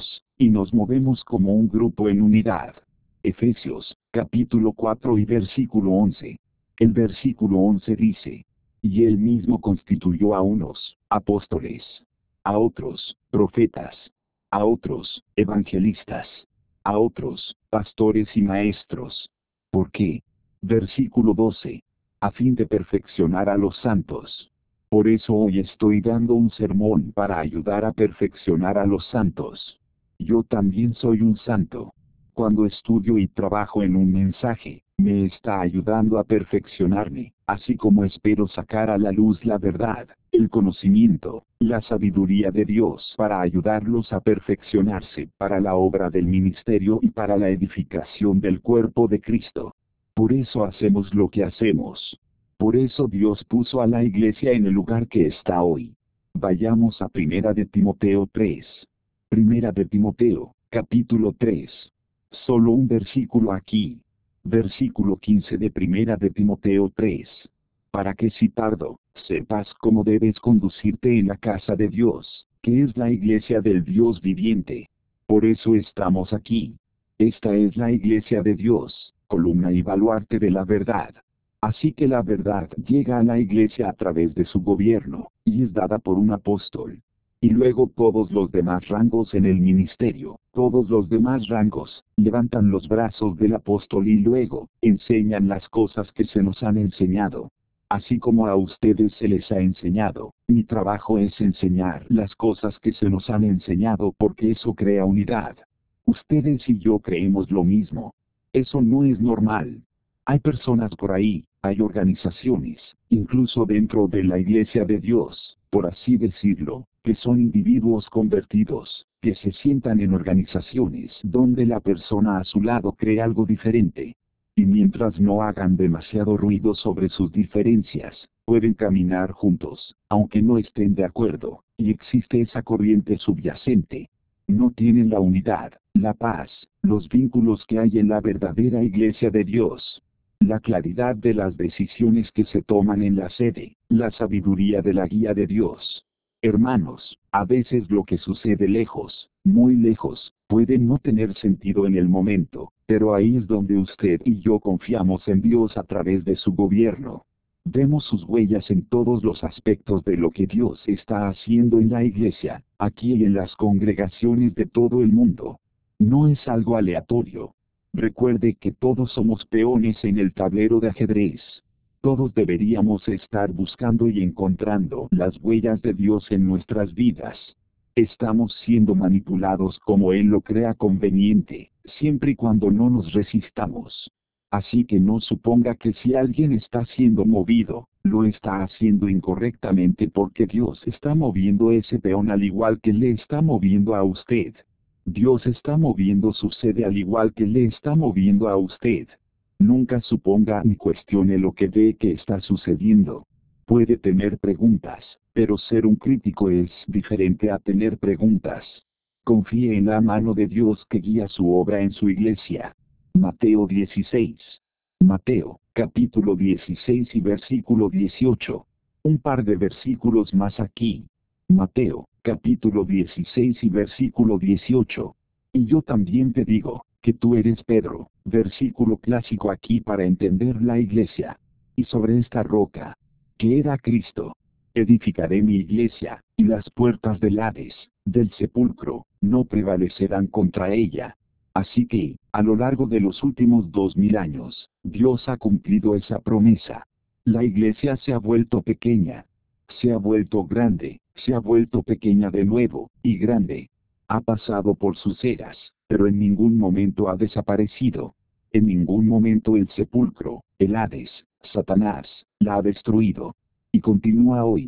movemos como un grupo en unidad. Efesios, capítulo 4 y versículo 11. El versículo 11 dice: y él mismo constituyó a unos, apóstoles, a otros, profetas, a otros, evangelistas, a otros, pastores y maestros. ¿Por qué? Versículo 12. A fin de perfeccionar a los santos. Por eso hoy estoy dando un sermón para ayudar a perfeccionar a los santos. Yo también soy un santo. Cuando estudio y trabajo en un mensaje, me está ayudando a perfeccionarme, así como espero sacar a la luz la verdad, el conocimiento, la sabiduría de Dios para ayudarlos a perfeccionarse para la obra del ministerio y para la edificación del cuerpo de Cristo. Por eso hacemos lo que hacemos. Por eso Dios puso a la iglesia en el lugar que está hoy. Vayamos a Primera de Timoteo 3. Primera de Timoteo, capítulo 3. Solo un versículo aquí. Versículo 15 de Primera de Timoteo 3. Para que si tardo, sepas cómo debes conducirte en la casa de Dios, que es la iglesia del Dios viviente. Por eso estamos aquí. Esta es la iglesia de Dios, columna y baluarte de la verdad. Así que la verdad llega a la iglesia a través de su gobierno, y es dada por un apóstol. Y luego todos los demás rangos en el ministerio, todos los demás rangos, levantan los brazos del apóstol y luego, enseñan las cosas que se nos han enseñado. Así como a ustedes se les ha enseñado, mi trabajo es enseñar las cosas que se nos han enseñado porque eso crea unidad. Ustedes y yo creemos lo mismo. Eso no es normal. Hay personas por ahí, hay organizaciones, incluso dentro de la iglesia de Dios, por así decirlo, que son individuos convertidos, que se sientan en organizaciones donde la persona a su lado cree algo diferente. Y mientras no hagan demasiado ruido sobre sus diferencias, pueden caminar juntos, aunque no estén de acuerdo, y existe esa corriente subyacente. No tienen la unidad, la paz, los vínculos que hay en la verdadera iglesia de Dios. La claridad de las decisiones que se toman en la sede, la sabiduría de la guía de Dios. Hermanos, a veces lo que sucede lejos, muy lejos, puede no tener sentido en el momento, pero ahí es donde usted y yo confiamos en Dios a través de su gobierno. Vemos sus huellas en todos los aspectos de lo que Dios está haciendo en la iglesia, aquí y en las congregaciones de todo el mundo. No es algo aleatorio. Recuerde que todos somos peones en el tablero de ajedrez. Todos deberíamos estar buscando y encontrando las huellas de Dios en nuestras vidas. Estamos siendo manipulados como Él lo crea conveniente, siempre y cuando no nos resistamos. Así que no suponga que si alguien está siendo movido, lo está haciendo incorrectamente porque Dios está moviendo ese peón al igual que le está moviendo a usted. Dios está moviendo su sede al igual que le está moviendo a usted. Nunca suponga ni cuestione lo que ve que está sucediendo. Puede tener preguntas, pero ser un crítico es diferente a tener preguntas. Confíe en la mano de Dios que guía su obra en su iglesia. Mateo 16. Mateo, capítulo 16 y versículo 18. Un par de versículos más aquí. Mateo, capítulo 16 y versículo 18. Y yo también te digo, que tú eres Pedro, versículo clásico aquí para entender la iglesia. Y sobre esta roca, que era Cristo, edificaré mi iglesia, y las puertas del Hades, del sepulcro, no prevalecerán contra ella. Así que, a lo largo de los últimos 2000 años, Dios ha cumplido esa promesa. La iglesia se ha vuelto pequeña. Se ha vuelto grande, se ha vuelto pequeña de nuevo, y grande. Ha pasado por sus eras, pero en ningún momento ha desaparecido. En ningún momento el sepulcro, el Hades, Satanás, la ha destruido. Y continúa hoy.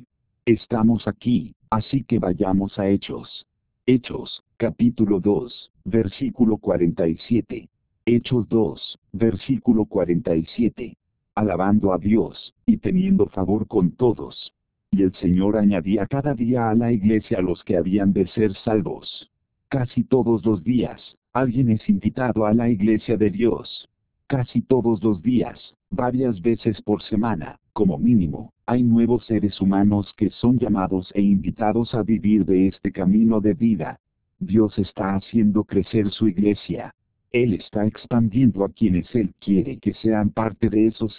Estamos aquí, así que vayamos a Hechos. Hechos, capítulo 2, versículo 47. Hechos 2, versículo 47. Alabando a Dios, y teniendo favor con todos. Y el Señor añadía cada día a la iglesia a los que habían de ser salvos. Casi todos los días, alguien es invitado a la iglesia de Dios. Casi todos los días, varias veces por semana, como mínimo, hay nuevos seres humanos que son llamados e invitados a vivir de este camino de vida. Dios está haciendo crecer su iglesia. Él está expandiendo a quienes Él quiere que sean parte de esos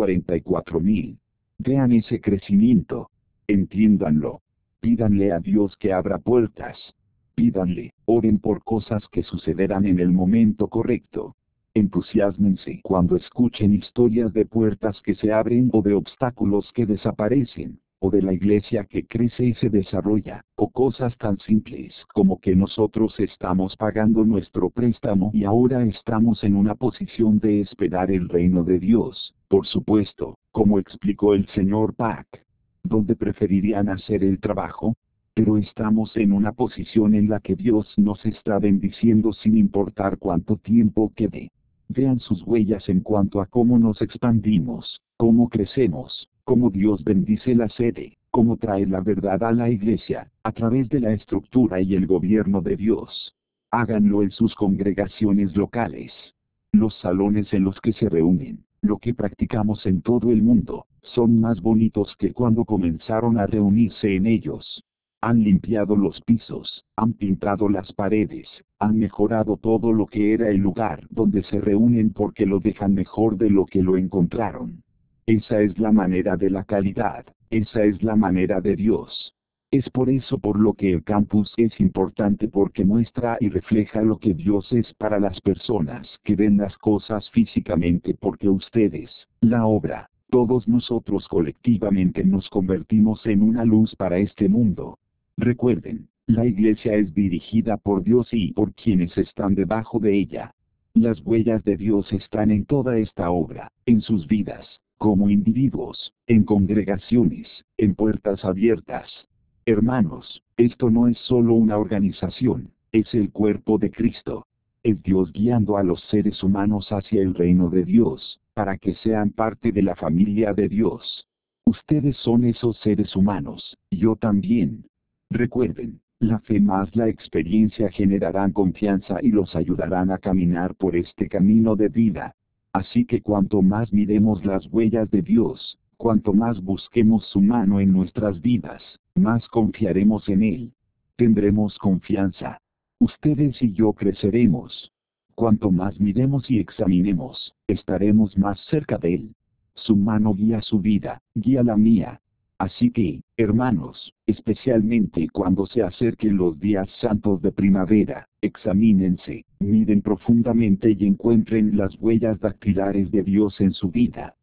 144,000. Vean ese crecimiento. Entiéndanlo. Pídanle a Dios que abra puertas. Pídanle, oren por cosas que sucederán en el momento correcto. Entusiásmense cuando escuchen historias de puertas que se abren o de obstáculos que desaparecen, o de la iglesia que crece y se desarrolla, o cosas tan simples como que nosotros estamos pagando nuestro préstamo y ahora estamos en una posición de esperar el reino de Dios, por supuesto, como explicó el señor Pack. ¿Dónde preferirían hacer el trabajo? Pero estamos en una posición en la que Dios nos está bendiciendo sin importar cuánto tiempo quede. Vean sus huellas en cuanto a cómo nos expandimos, cómo crecemos, cómo Dios bendice la sede, cómo trae la verdad a la iglesia, a través de la estructura y el gobierno de Dios. Háganlo en sus congregaciones locales. Los salones en los que se reúnen, lo que practicamos en todo el mundo, son más bonitos que cuando comenzaron a reunirse en ellos. Han limpiado los pisos, han pintado las paredes, han mejorado todo lo que era el lugar donde se reúnen porque lo dejan mejor de lo que lo encontraron. Esa es la manera de la calidad, esa es la manera de Dios. Es por eso por lo que el campus es importante porque muestra y refleja lo que Dios es para las personas que ven las cosas físicamente porque ustedes, la obra, todos nosotros colectivamente nos convertimos en una luz para este mundo. Recuerden, la iglesia es dirigida por Dios y por quienes están debajo de ella. Las huellas de Dios están en toda esta obra, en sus vidas, como individuos, en congregaciones, en puertas abiertas. Hermanos, esto no es solo una organización, es el cuerpo de Cristo. Es Dios guiando a los seres humanos hacia el reino de Dios, para que sean parte de la familia de Dios. Ustedes son esos seres humanos, yo también. Recuerden, la fe más la experiencia generarán confianza y los ayudarán a caminar por este camino de vida. Así que cuanto más miremos las huellas de Dios, cuanto más busquemos su mano en nuestras vidas, más confiaremos en Él. Tendremos confianza. Ustedes y yo creceremos. Cuanto más miremos y examinemos, estaremos más cerca de Él. Su mano guía su vida, guía la mía. Así que, hermanos, especialmente cuando se acerquen los días santos de primavera, examínense, miren profundamente y encuentren las huellas dactilares de Dios en su vida.